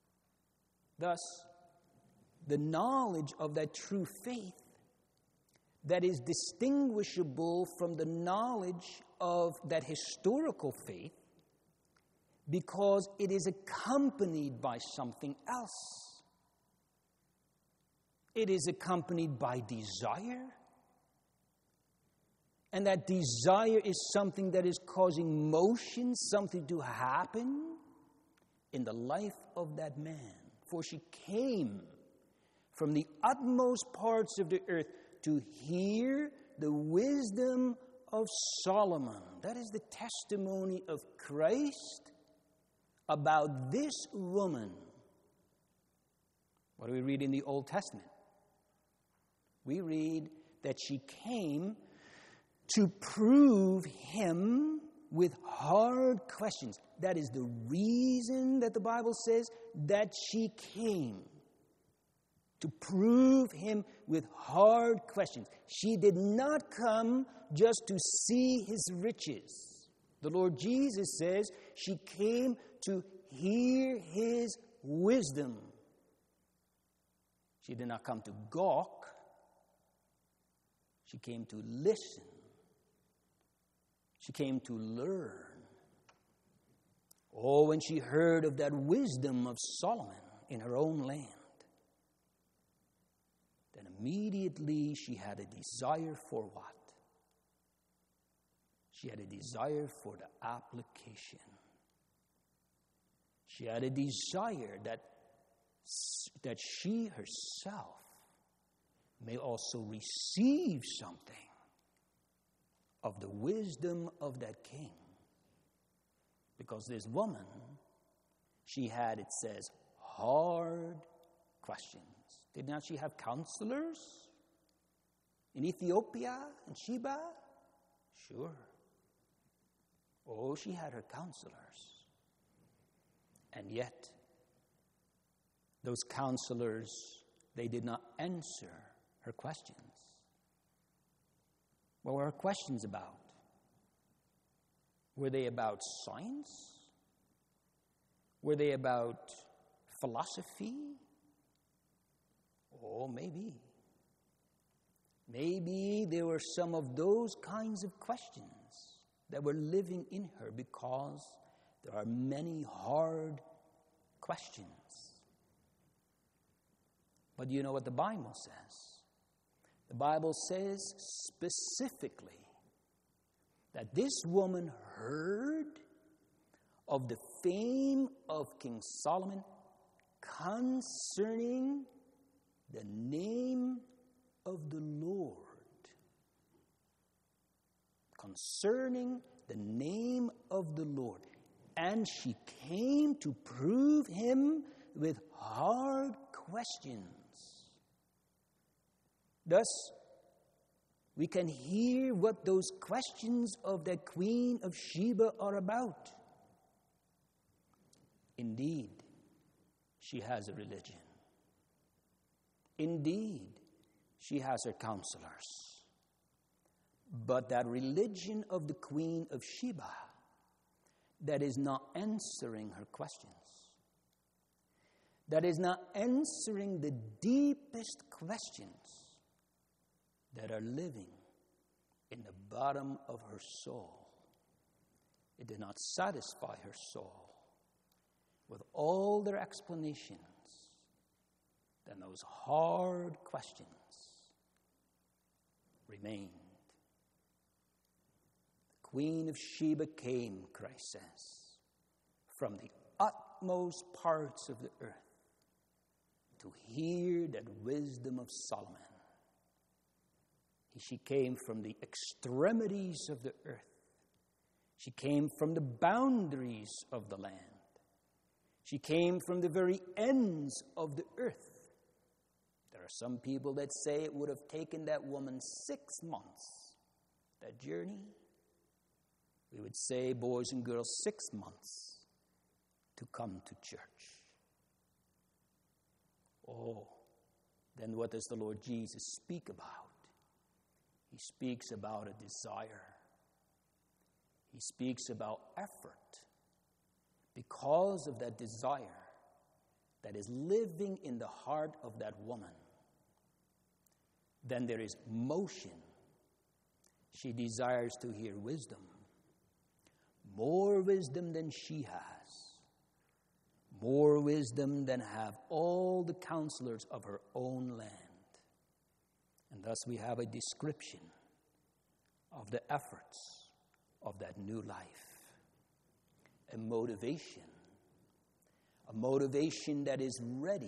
Thus, the knowledge of that true faith that is distinguishable from the knowledge of that historical faith because it is accompanied by something else. It is accompanied by desire. And that desire is something that is causing motion, something to happen in the life of that man. For she came from the utmost parts of the earth to hear the wisdom of Solomon. That is the testimony of Christ about this woman. What do we read in the Old Testament? We read that she came to prove him with hard questions. That is the reason that the Bible says that she came. To prove him with hard questions. She did not come just to see his riches. The Lord Jesus says she came to hear his wisdom. She did not come to gawk. She came to listen. She came to learn. Oh, when she heard of that wisdom of Solomon in her own land, then immediately she had a desire for what? She had a desire for the application. She had a desire that she herself may also receive something of the wisdom of that king. Because this woman, she had, it says, hard questions. Did not she have counselors in Ethiopia and Sheba? Sure. Oh, she had her counselors. And yet, those counselors, they did not answer her questions. What were her questions about? Were they about science? Were they about philosophy? Oh, maybe. Maybe there were some of those kinds of questions that were living in her because there are many hard questions. But do you know what the Bible says? The Bible says specifically that this woman heard of the fame of King Solomon concerning the name of the Lord. Concerning the name of the Lord. And she came to prove him with hard questions. Thus, we can hear what those questions of the Queen of Sheba are about. Indeed, she has a religion. Indeed, she has her counselors. But that religion of the Queen of Sheba, that is not answering her questions. That is not answering the deepest questions that are living in the bottom of her soul. It did not satisfy her soul with all their explanations. Then those hard questions remained. The Queen of Sheba came, Christ says, from the utmost parts of the earth to hear that wisdom of Solomon. She came from the extremities of the earth. She came from the boundaries of the land. She came from the very ends of the earth. There are some people that say it would have taken that woman 6 months, that journey. We would say, boys and girls, 6 months to come to church. Oh, then what does the Lord Jesus speak about? He speaks about a desire. He speaks about effort. Because of that desire that is living in the heart of that woman. then there is motion. She desires to hear wisdom, more wisdom than she has, more wisdom than have all the counselors of her own land. And thus we have a description of the efforts of that new life, a motivation that is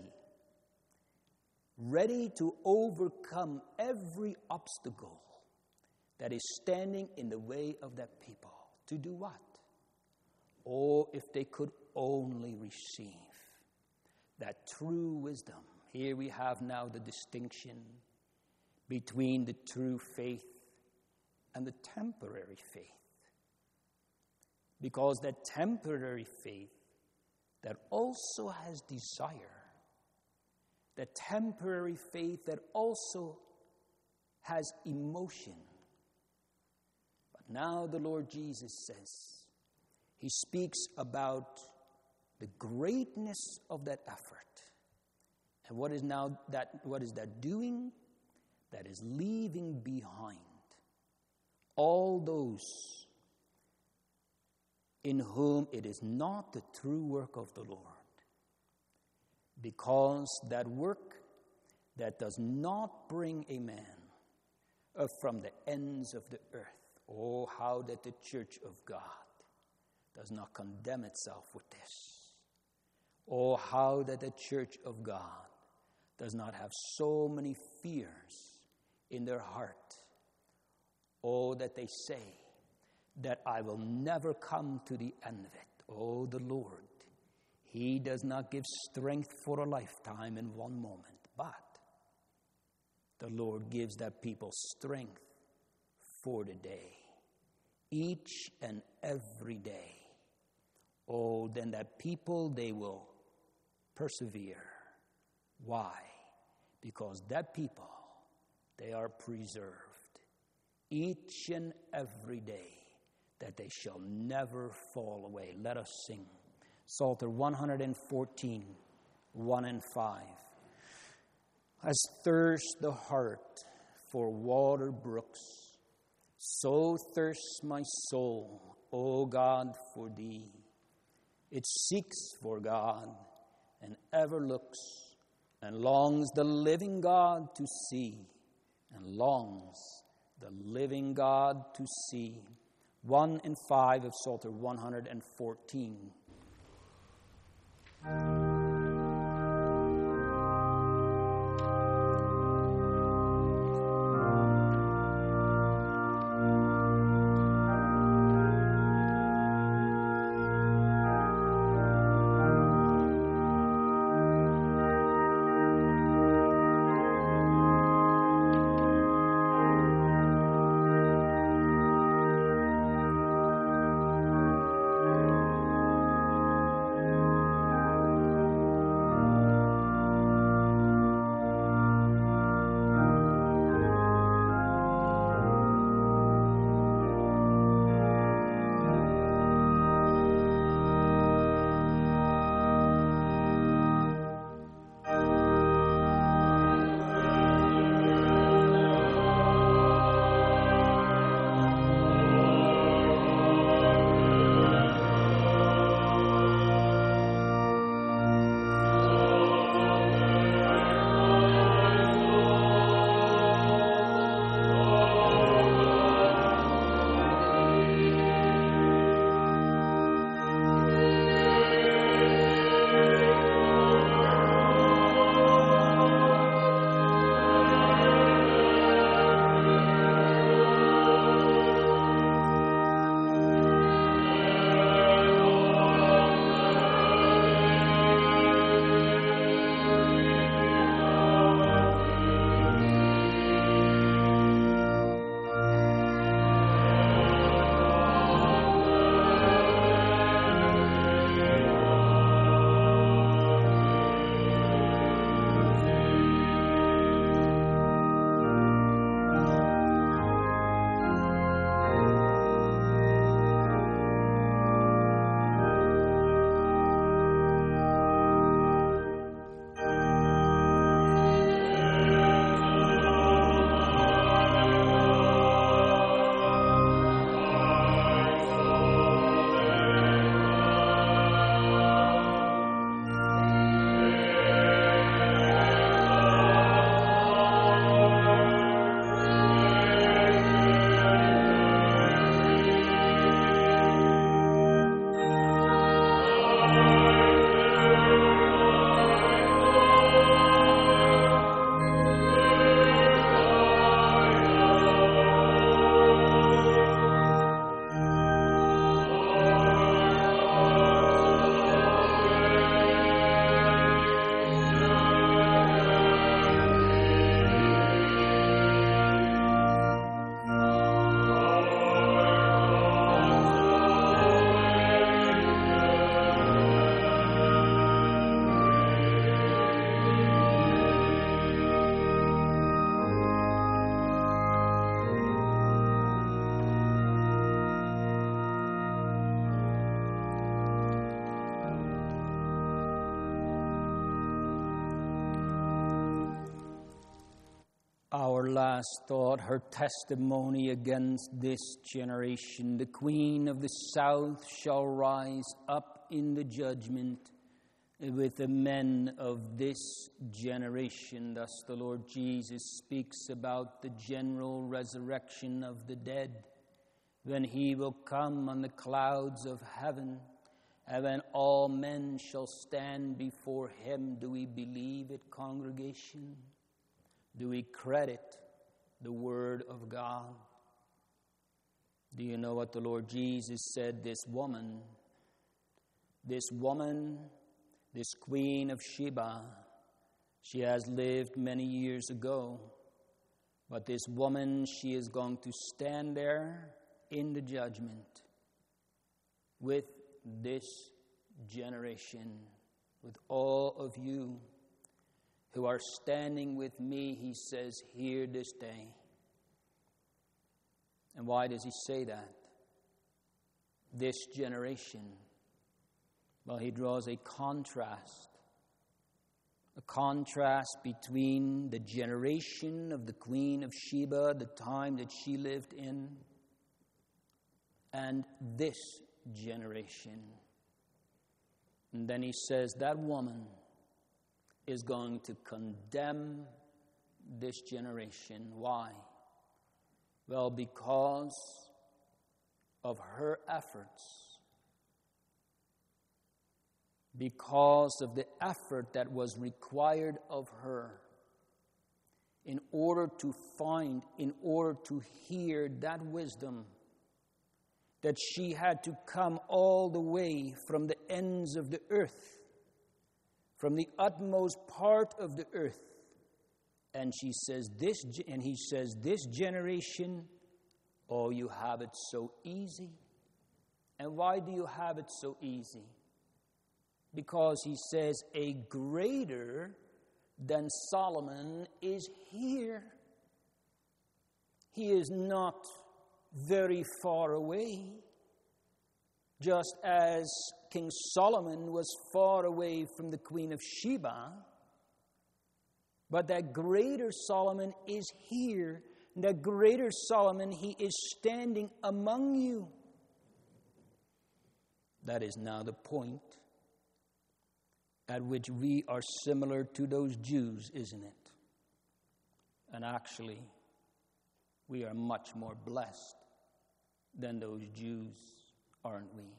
ready to overcome every obstacle that is standing in the way of that people. To do what? Oh, if they could only receive that true wisdom. Here we have now the distinction between the true faith and the temporary faith. Because that temporary faith that also has desire, that temporary faith that also has emotion. But now the Lord Jesus says, he speaks about the greatness of that effort. And what is that doing? That is leaving behind all those in whom it is not the true work of the Lord. Because that work that does not bring a man from the ends of the earth. Oh, how that the church of God does not condemn itself with this. Oh, how that the church of God does not have so many fears in their heart. Oh, that they say that I will never come to the end of it. Oh, the Lord, he does not give strength for a lifetime in one moment, but the Lord gives that people strength for the day, each and every day. Oh, then that people, they will persevere. Why? Because that people, they are preserved each and every day, that they shall never fall away. Let us sing Psalter 114, 1 and 5. As thirsts the heart for water brooks, so thirsts my soul, O God, for thee. It seeks for God and ever looks, and longs the living God to see, and longs the living God to see. 1 and 5 of Psalter 114. Our last thought, her testimony against this generation. The queen of the south shall rise up in the judgment with the men of this generation. Thus the Lord Jesus speaks about the general resurrection of the dead, when he will come on the clouds of heaven, and when all men shall stand before him. Do we believe it, congregation? Do we credit the Word of God? Do you know what the Lord Jesus said? This woman, this Queen of Sheba, she has lived many years ago, but this woman, she is going to stand there in the judgment with this generation, with all of you who are standing with me, he says, here this day. And why does he say that? This generation. Well, he draws a contrast between the generation of the Queen of Sheba, the time that she lived in, and this generation. And then he says that woman is going to condemn this generation. Why? Well, because of her efforts. Because of the effort that was required of her in order to find, in order to hear that wisdom, that she had to come all the way from the ends of the earth, from the utmost part of the earth. And he says, this generation, oh, you have it so easy. And why do you have it so easy? Because he says, a greater than Solomon is here. He is not very far away, just as King Solomon was far away from the Queen of Sheba. But that greater Solomon is here. That greater Solomon, he is standing among you. That is now the point at which we are similar to those Jews, isn't it? And actually, we are much more blessed than those Jews, aren't we?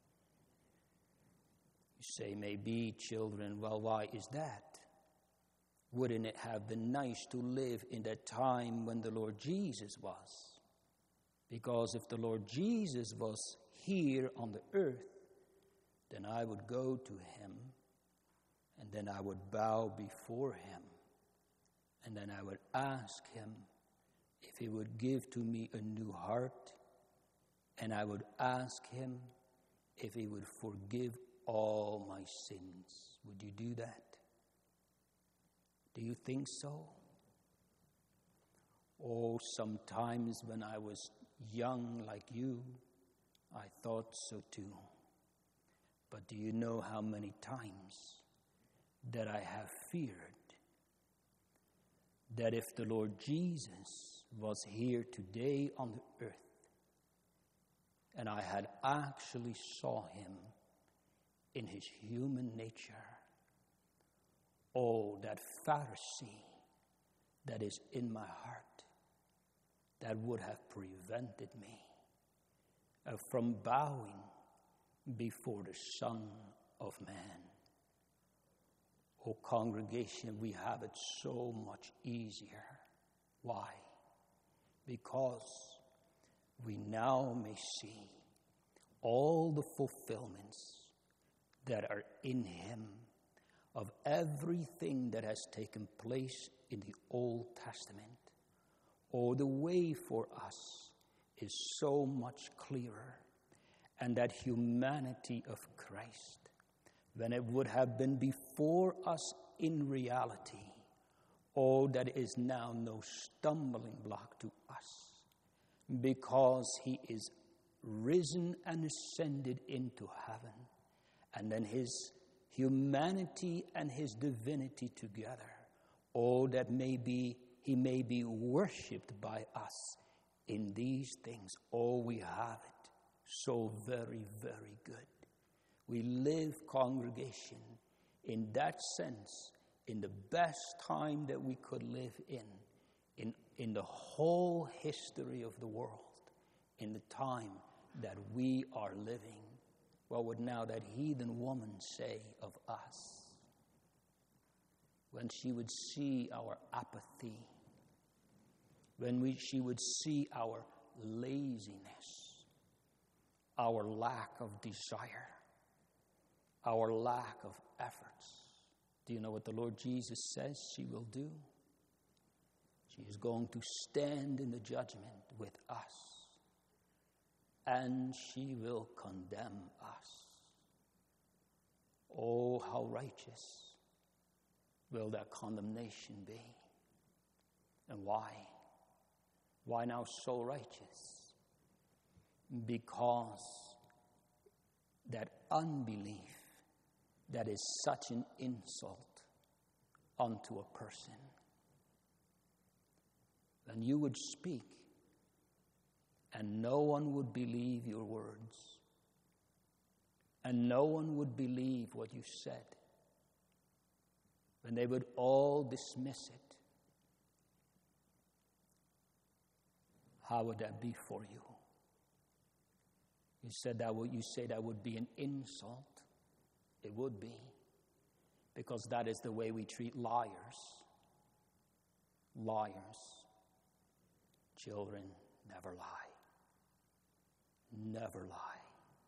You say, maybe, children, well, why is that? Wouldn't it have been nice to live in that time when the Lord Jesus was? Because if the Lord Jesus was here on the earth, then I would go to him, and then I would bow before him, and then I would ask him if he would give to me a new heart, and I would ask him if he would forgive all my sins. Would you do that? Do you think so? Oh, sometimes when I was young like you, I thought so too. But do you know how many times that I have feared that if the Lord Jesus was here today on the earth, and I had actually saw him in his human nature, oh, that Pharisee that is in my heart, that would have prevented me from bowing before the Son of Man. Oh, congregation, we have it so much easier. Why? Because we now may see all the fulfillments that are in him of everything that has taken place in the Old Testament. Oh, the way for us is so much clearer. And that humanity of Christ, when it would have been before us in reality, oh, that is now no stumbling block to us, because he is risen and ascended into heaven, and then his humanity and his divinity together, oh, that maybe he may be worshipped by us in these things. Oh, we have it so very, very good. We live, congregation, in that sense, in the best time that we could live in the whole history of the world, in the time that we are living. What would now that heathen woman say of us? When she would see our apathy, when she would see our laziness, our lack of desire, our lack of efforts. Do you know what the Lord Jesus says she will do? She is going to stand in the judgment with us, and she will condemn us. Oh, how righteous will that condemnation be? And why? Why now so righteous? Because that unbelief that is such an insult unto a person. And you would speak, and no one would believe your words, and no one would believe what you said, and they would all dismiss it. How would that be for you? You say that would be an insult. It would be, because that is the way we treat liars. Liars. Children, never lie. Never lie.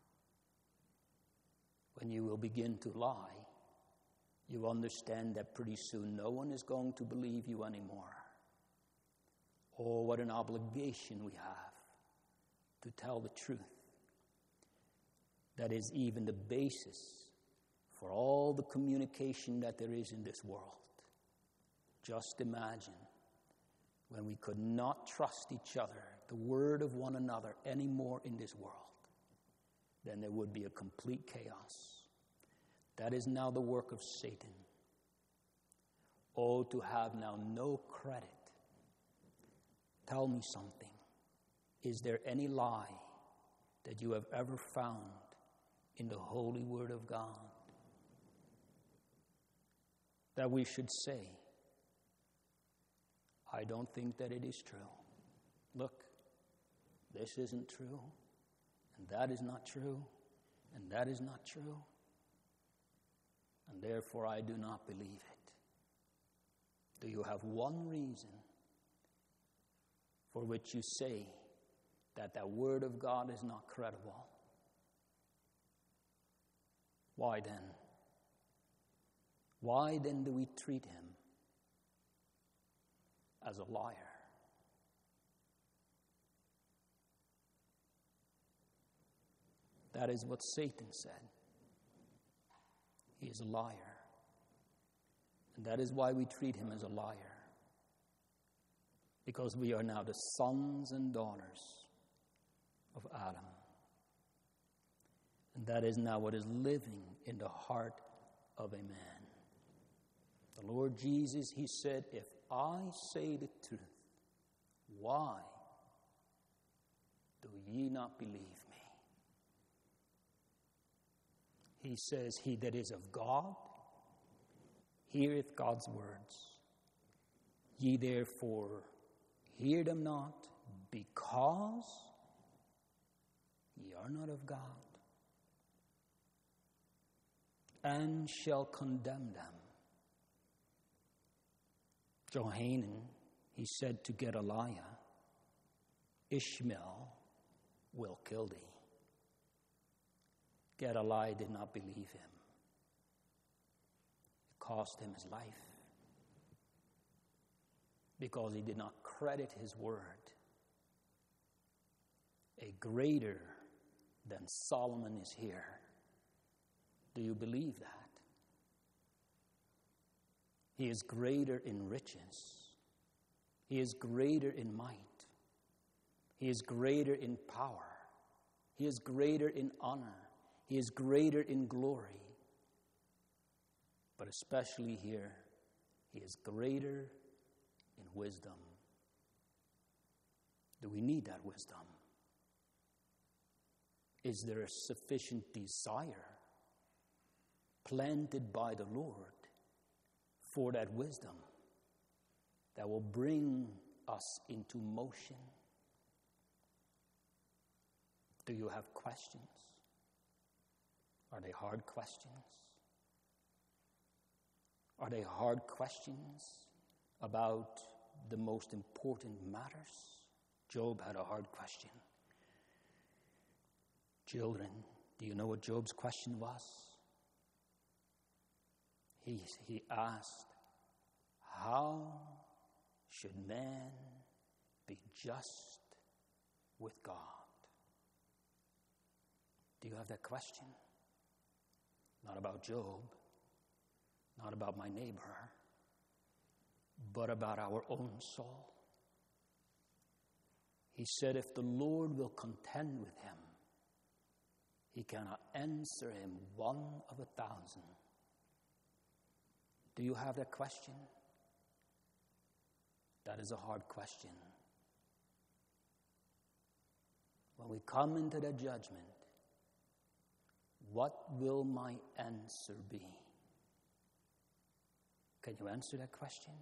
When you will begin to lie, you understand that pretty soon no one is going to believe you anymore. Oh, what an obligation we have to tell the truth. That is even the basis for all the communication that there is in this world. Just imagine when we could not trust each other, the word of one another anymore in this world, then there would be a complete chaos. That is now the work of Satan. Oh, to have now no credit. Tell me something. Is there any lie that you have ever found in the holy word of God that we should say, I don't think that it is true. Look, this isn't true, and that is not true, and that is not true, and therefore I do not believe it. Do you have one reason for which you say that that word of God is not credible? Why then? Why then do we treat him as a liar? That is what Satan said. He is a liar. And that is why we treat him as a liar. Because we are now the sons and daughters of Adam. And that is now what is living in the heart of a man. The Lord Jesus, he said, if I say the truth, why do ye not believe me? He says, he that is of God heareth God's words. Ye therefore hear them not, because ye are not of God, and shall condemn them. Johanan, he said to Gedaliah, Ishmael will kill thee. Gedaliah did not believe him. It cost him his life, because he did not credit his word. A greater than Solomon is here. Do you believe that? He is greater in riches. He is greater in might. He is greater in power. He is greater in honor. He is greater in glory. But especially here, he is greater in wisdom. Do we need that wisdom? Is there a sufficient desire planted by the Lord for that wisdom that will bring us into motion? Do you have questions? Are they hard questions? Are they hard questions about the most important matters? Job had a hard question. Children, do you know what Job's question was? He asked, how should man be just with God? Do you have that question? Not about Job, not about my neighbor, but about our own soul. He said, if the Lord will contend with him, he cannot answer him 1 of 1,000. Do you have that question? That is a hard question. When we come into the judgment, what will my answer be? Can you answer that question?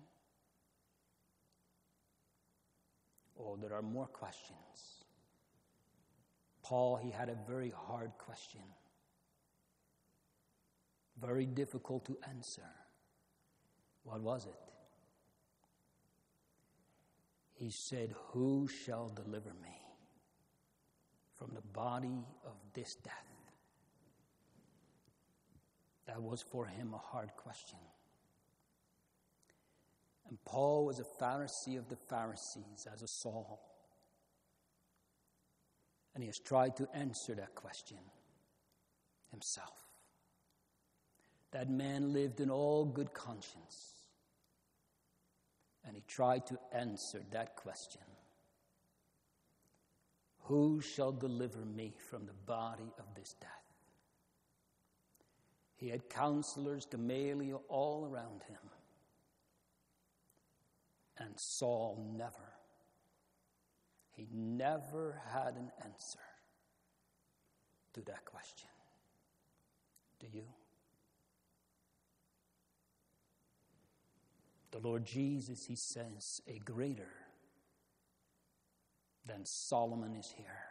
Oh, there are more questions. Paul, he had a very hard question. Very difficult to answer. What was it? He said, who shall deliver me from the body of this death? That was for him a hard question. And Paul was a Pharisee of the Pharisees, as a Saul. And he has tried to answer that question himself. That man lived in all good conscience. And he tried to answer that question. Who shall deliver me from the body of this death? He had counselors, Gamaliel, all around him. And Saul never. He never had an answer to that question. Do you? The Lord Jesus, he says, a greater than Solomon is here.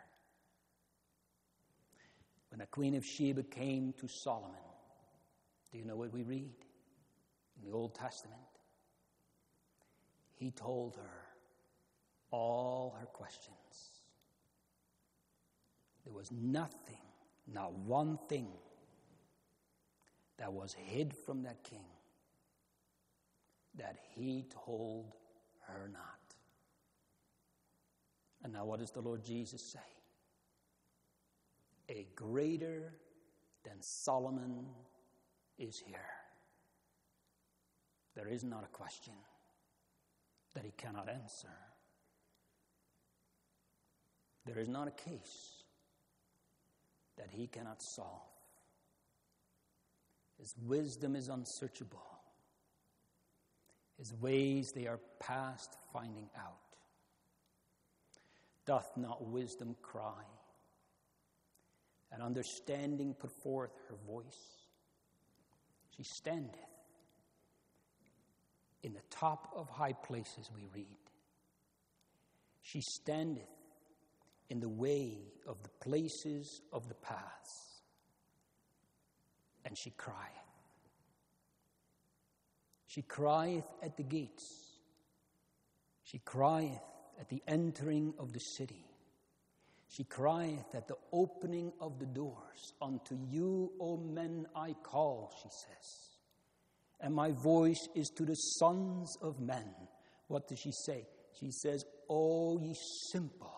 When the Queen of Sheba came to Solomon, do you know what we read in the Old Testament? He told her all her questions. There was nothing, not one thing, that was hid from that king that he told her not. And now what does the Lord Jesus say? A greater than Solomon is here. There is not a question that he cannot answer. There is not a case that he cannot solve. His wisdom is unsearchable. His ways, they are past finding out. Doth not wisdom cry, and understanding put forth her voice? She standeth in the top of high places, we read. She standeth in the way of the places of the paths, and she crieth. She crieth at the gates. She crieth at the entering of the city. She crieth at the opening of the doors. Unto you, O men, I call, she says. And my voice is to the sons of men. What does she say? She says, O ye simple,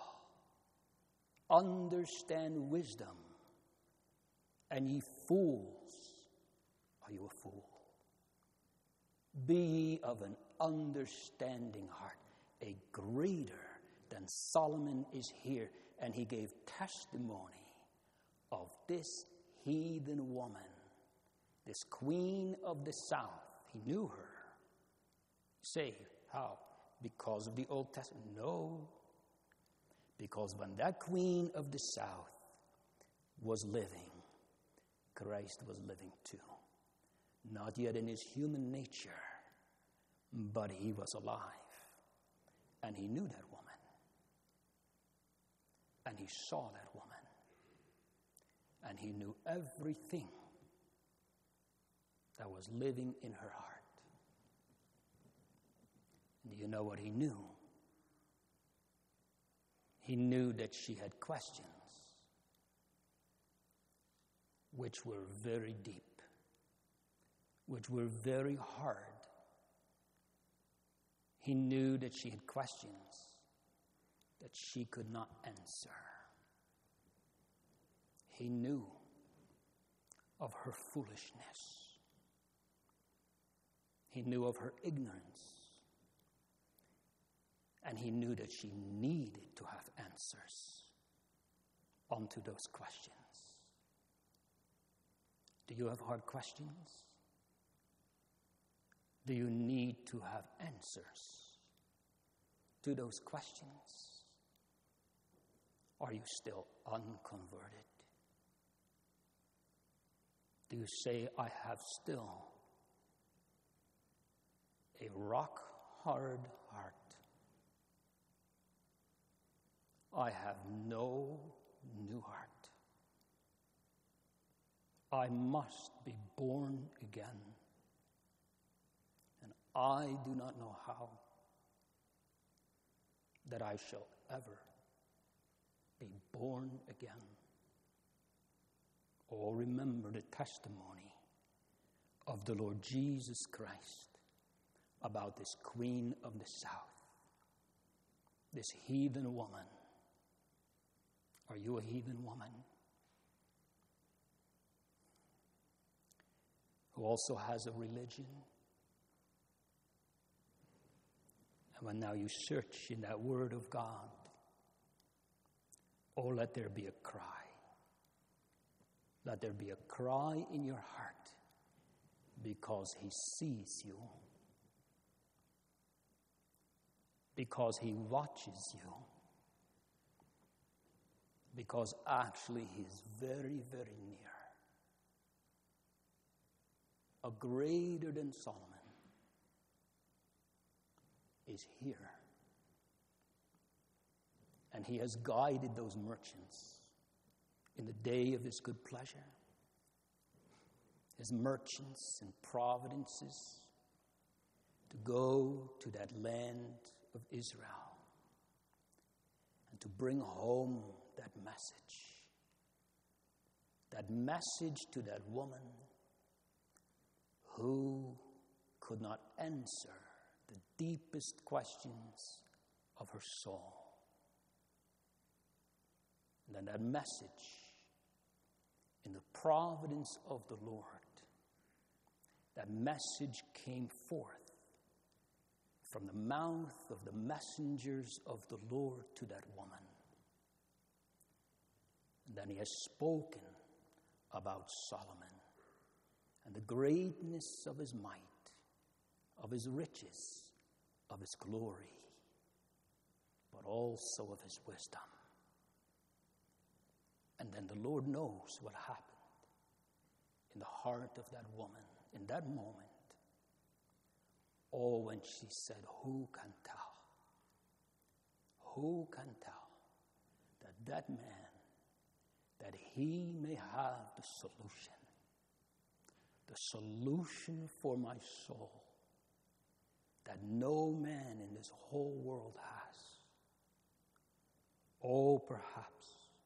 understand wisdom. And ye fools, are you a fool? Be ye of an understanding heart. A greater than Solomon is here. And he gave testimony of this heathen woman, this queen of the south. He knew her. Say, how? because of the Old Testament. No. Because when that queen of the south was living, Christ was living too. Not yet in his human nature, but he was alive. And he knew that woman. And he saw that woman. And he knew everything that was living in her heart. And do you know what he knew? He knew that she had questions which were very deep, which were very hard. He knew that she had questions that she could not answer. He knew of her foolishness. He knew of her ignorance. And he knew that she needed to have answers onto those questions. Do you have hard questions? Do you need to have answers to those questions? Are you still unconverted? Do you say, I have still a rock-hard heart? I have no new heart. I must be born again. And I do not know how that I shall ever be born again. Oh, remember the testimony of the Lord Jesus Christ about this queen of the south, this heathen woman. Are you a heathen woman? Who also has a religion? And when now you search in that word of God, oh, let there be a cry. Let there be a cry in your heart because he sees you. Because he watches you. Because actually he's very, very near. A greater than Solomon is here. And he has guided those merchants in the day of his good pleasure. His merchants and providences to go to that land of Israel and to bring home that message to that woman who could not answer the deepest questions of her soul. And then that message, in the providence of the Lord, that message came forth from the mouth of the messengers of the Lord to that woman. And then he has spoken about Solomon and the greatness of his might, of his riches, of his glory, but also of his wisdom. And then the Lord knows what happened in the heart of that woman in that moment. Oh, when she said, who can tell? Who can tell that man, that he may have the solution for my soul that no man in this whole world has. Oh, perhaps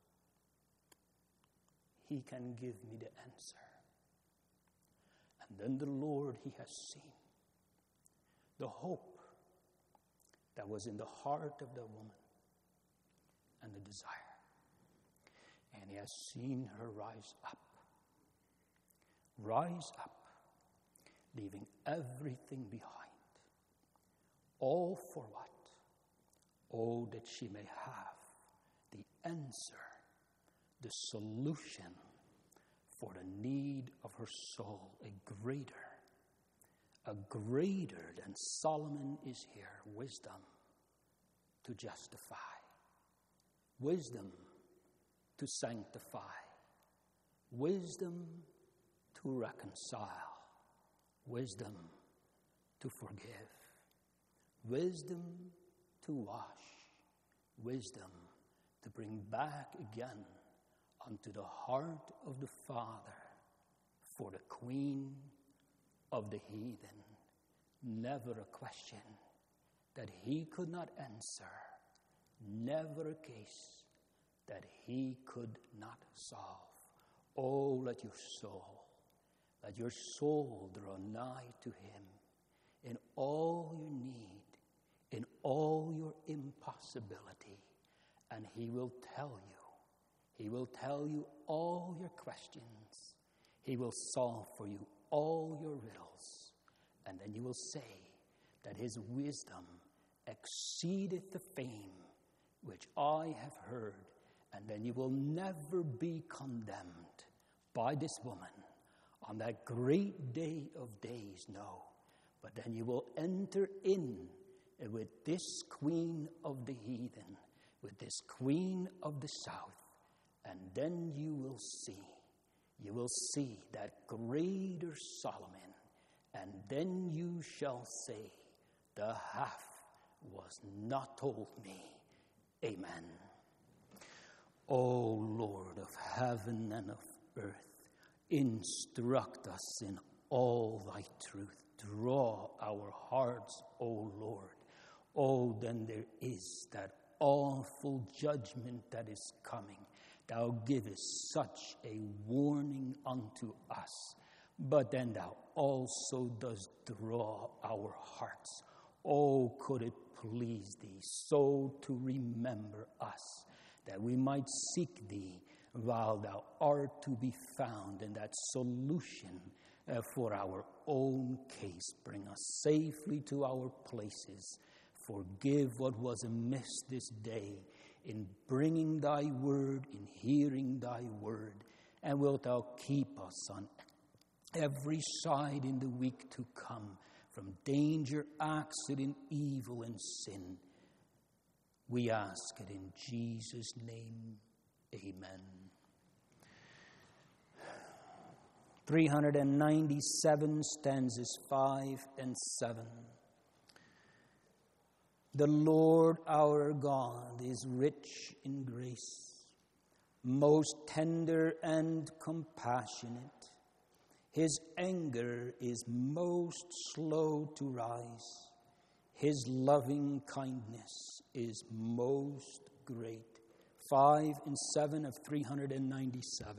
he can give me the answer. And then the Lord, he has seen the hope that was in the heart of the woman and the desire. And he has seen her rise up, leaving everything behind. All for what? Oh, that she may have the answer, the solution for the need of her soul, a greater a greater than Solomon is here. Wisdom to justify, wisdom to sanctify, wisdom to reconcile, wisdom to forgive, wisdom to wash, wisdom to bring back again unto the heart of the Father for the queen of the heathen. Never a question that he could not answer, never a case that he could not solve. Oh, let your soul draw nigh to him in all your need, in all your impossibility, and he will tell you all your questions. He will solve for you all your riddles, and then you will say that his wisdom exceedeth the fame which I have heard, and then you will never be condemned by this woman on that great day of days, no. But then you will enter in with this queen of the heathen, with this queen of the south, and then you will see that greater Solomon, and then you shall say, the half was not told me. Amen. O Lord of heaven and of earth, instruct us in all thy truth. Draw our hearts, O Lord. Oh, then there is that awful judgment that is coming. Thou givest such a warning unto us, but then thou also dost draw our hearts. Oh, could it please thee so to remember us, that we might seek thee while thou art to be found, and that solution for our own case. Bring us safely to our places. Forgive what was amiss this day in bringing thy word, in hearing thy word, and wilt thou keep us on every side in the week to come from danger, accident, evil, and sin. We ask it in Jesus' name. Amen. 397 stanzas 5 and 7. The Lord our God is rich in grace, most tender and compassionate. His anger is most slow to rise. His loving kindness is most great. 5 and 7 of 397.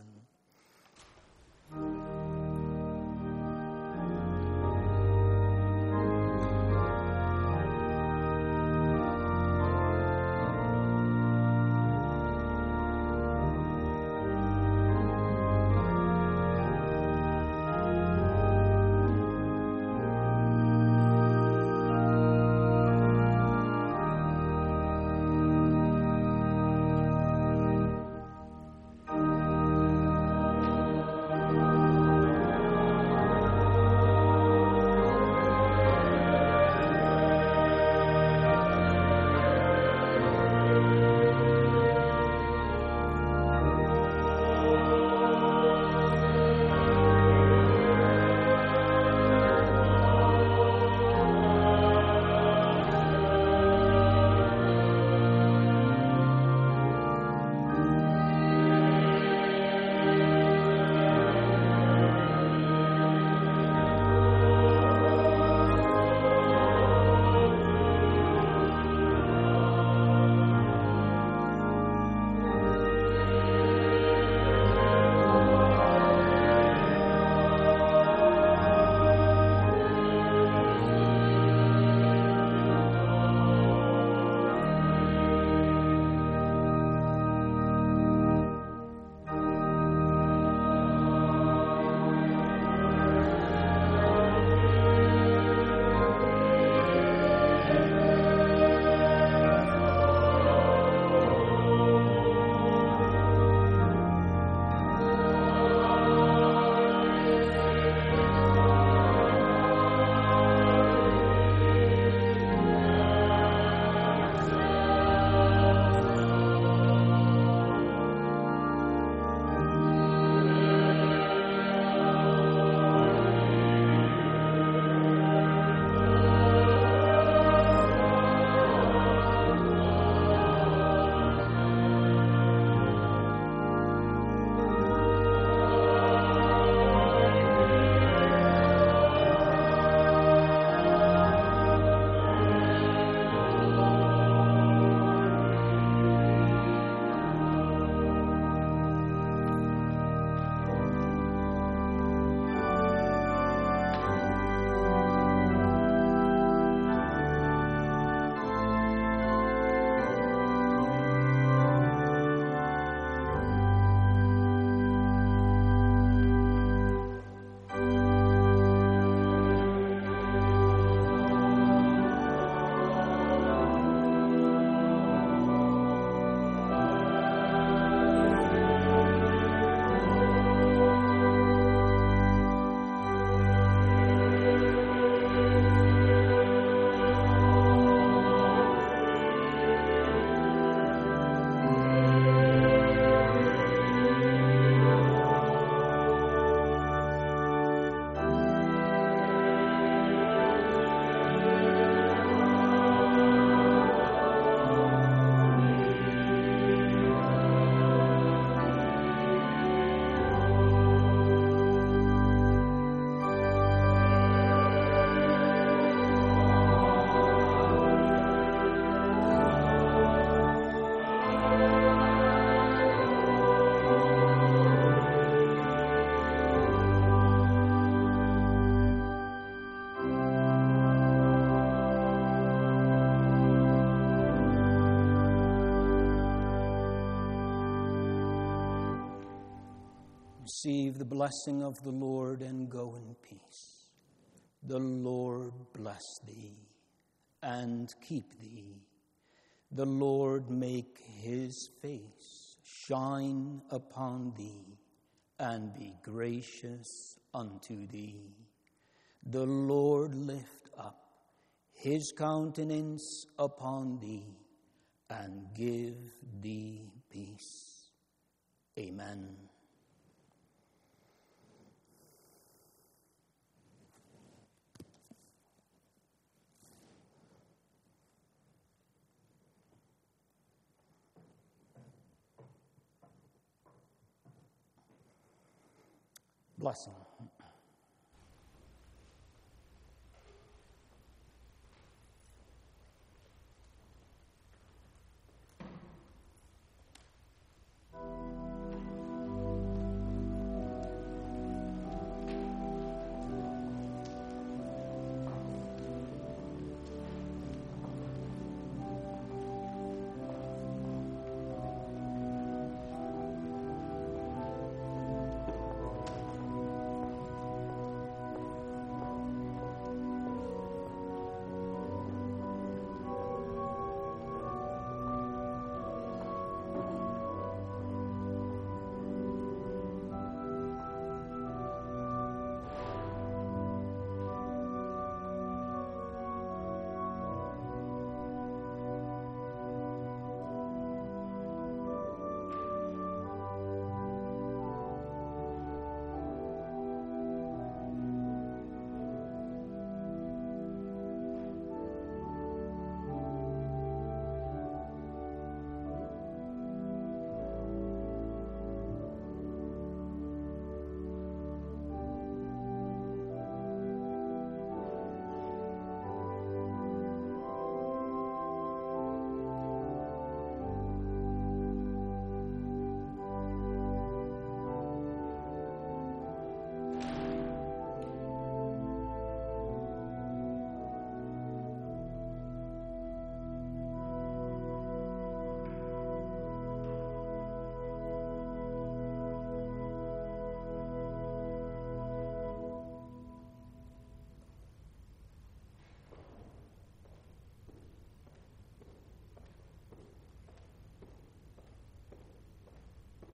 Receive the blessing of the Lord and go in peace. The Lord bless thee and keep thee. The Lord make his face shine upon thee and be gracious unto thee. The Lord lift up his countenance upon thee and give thee peace. Amen. Blessing.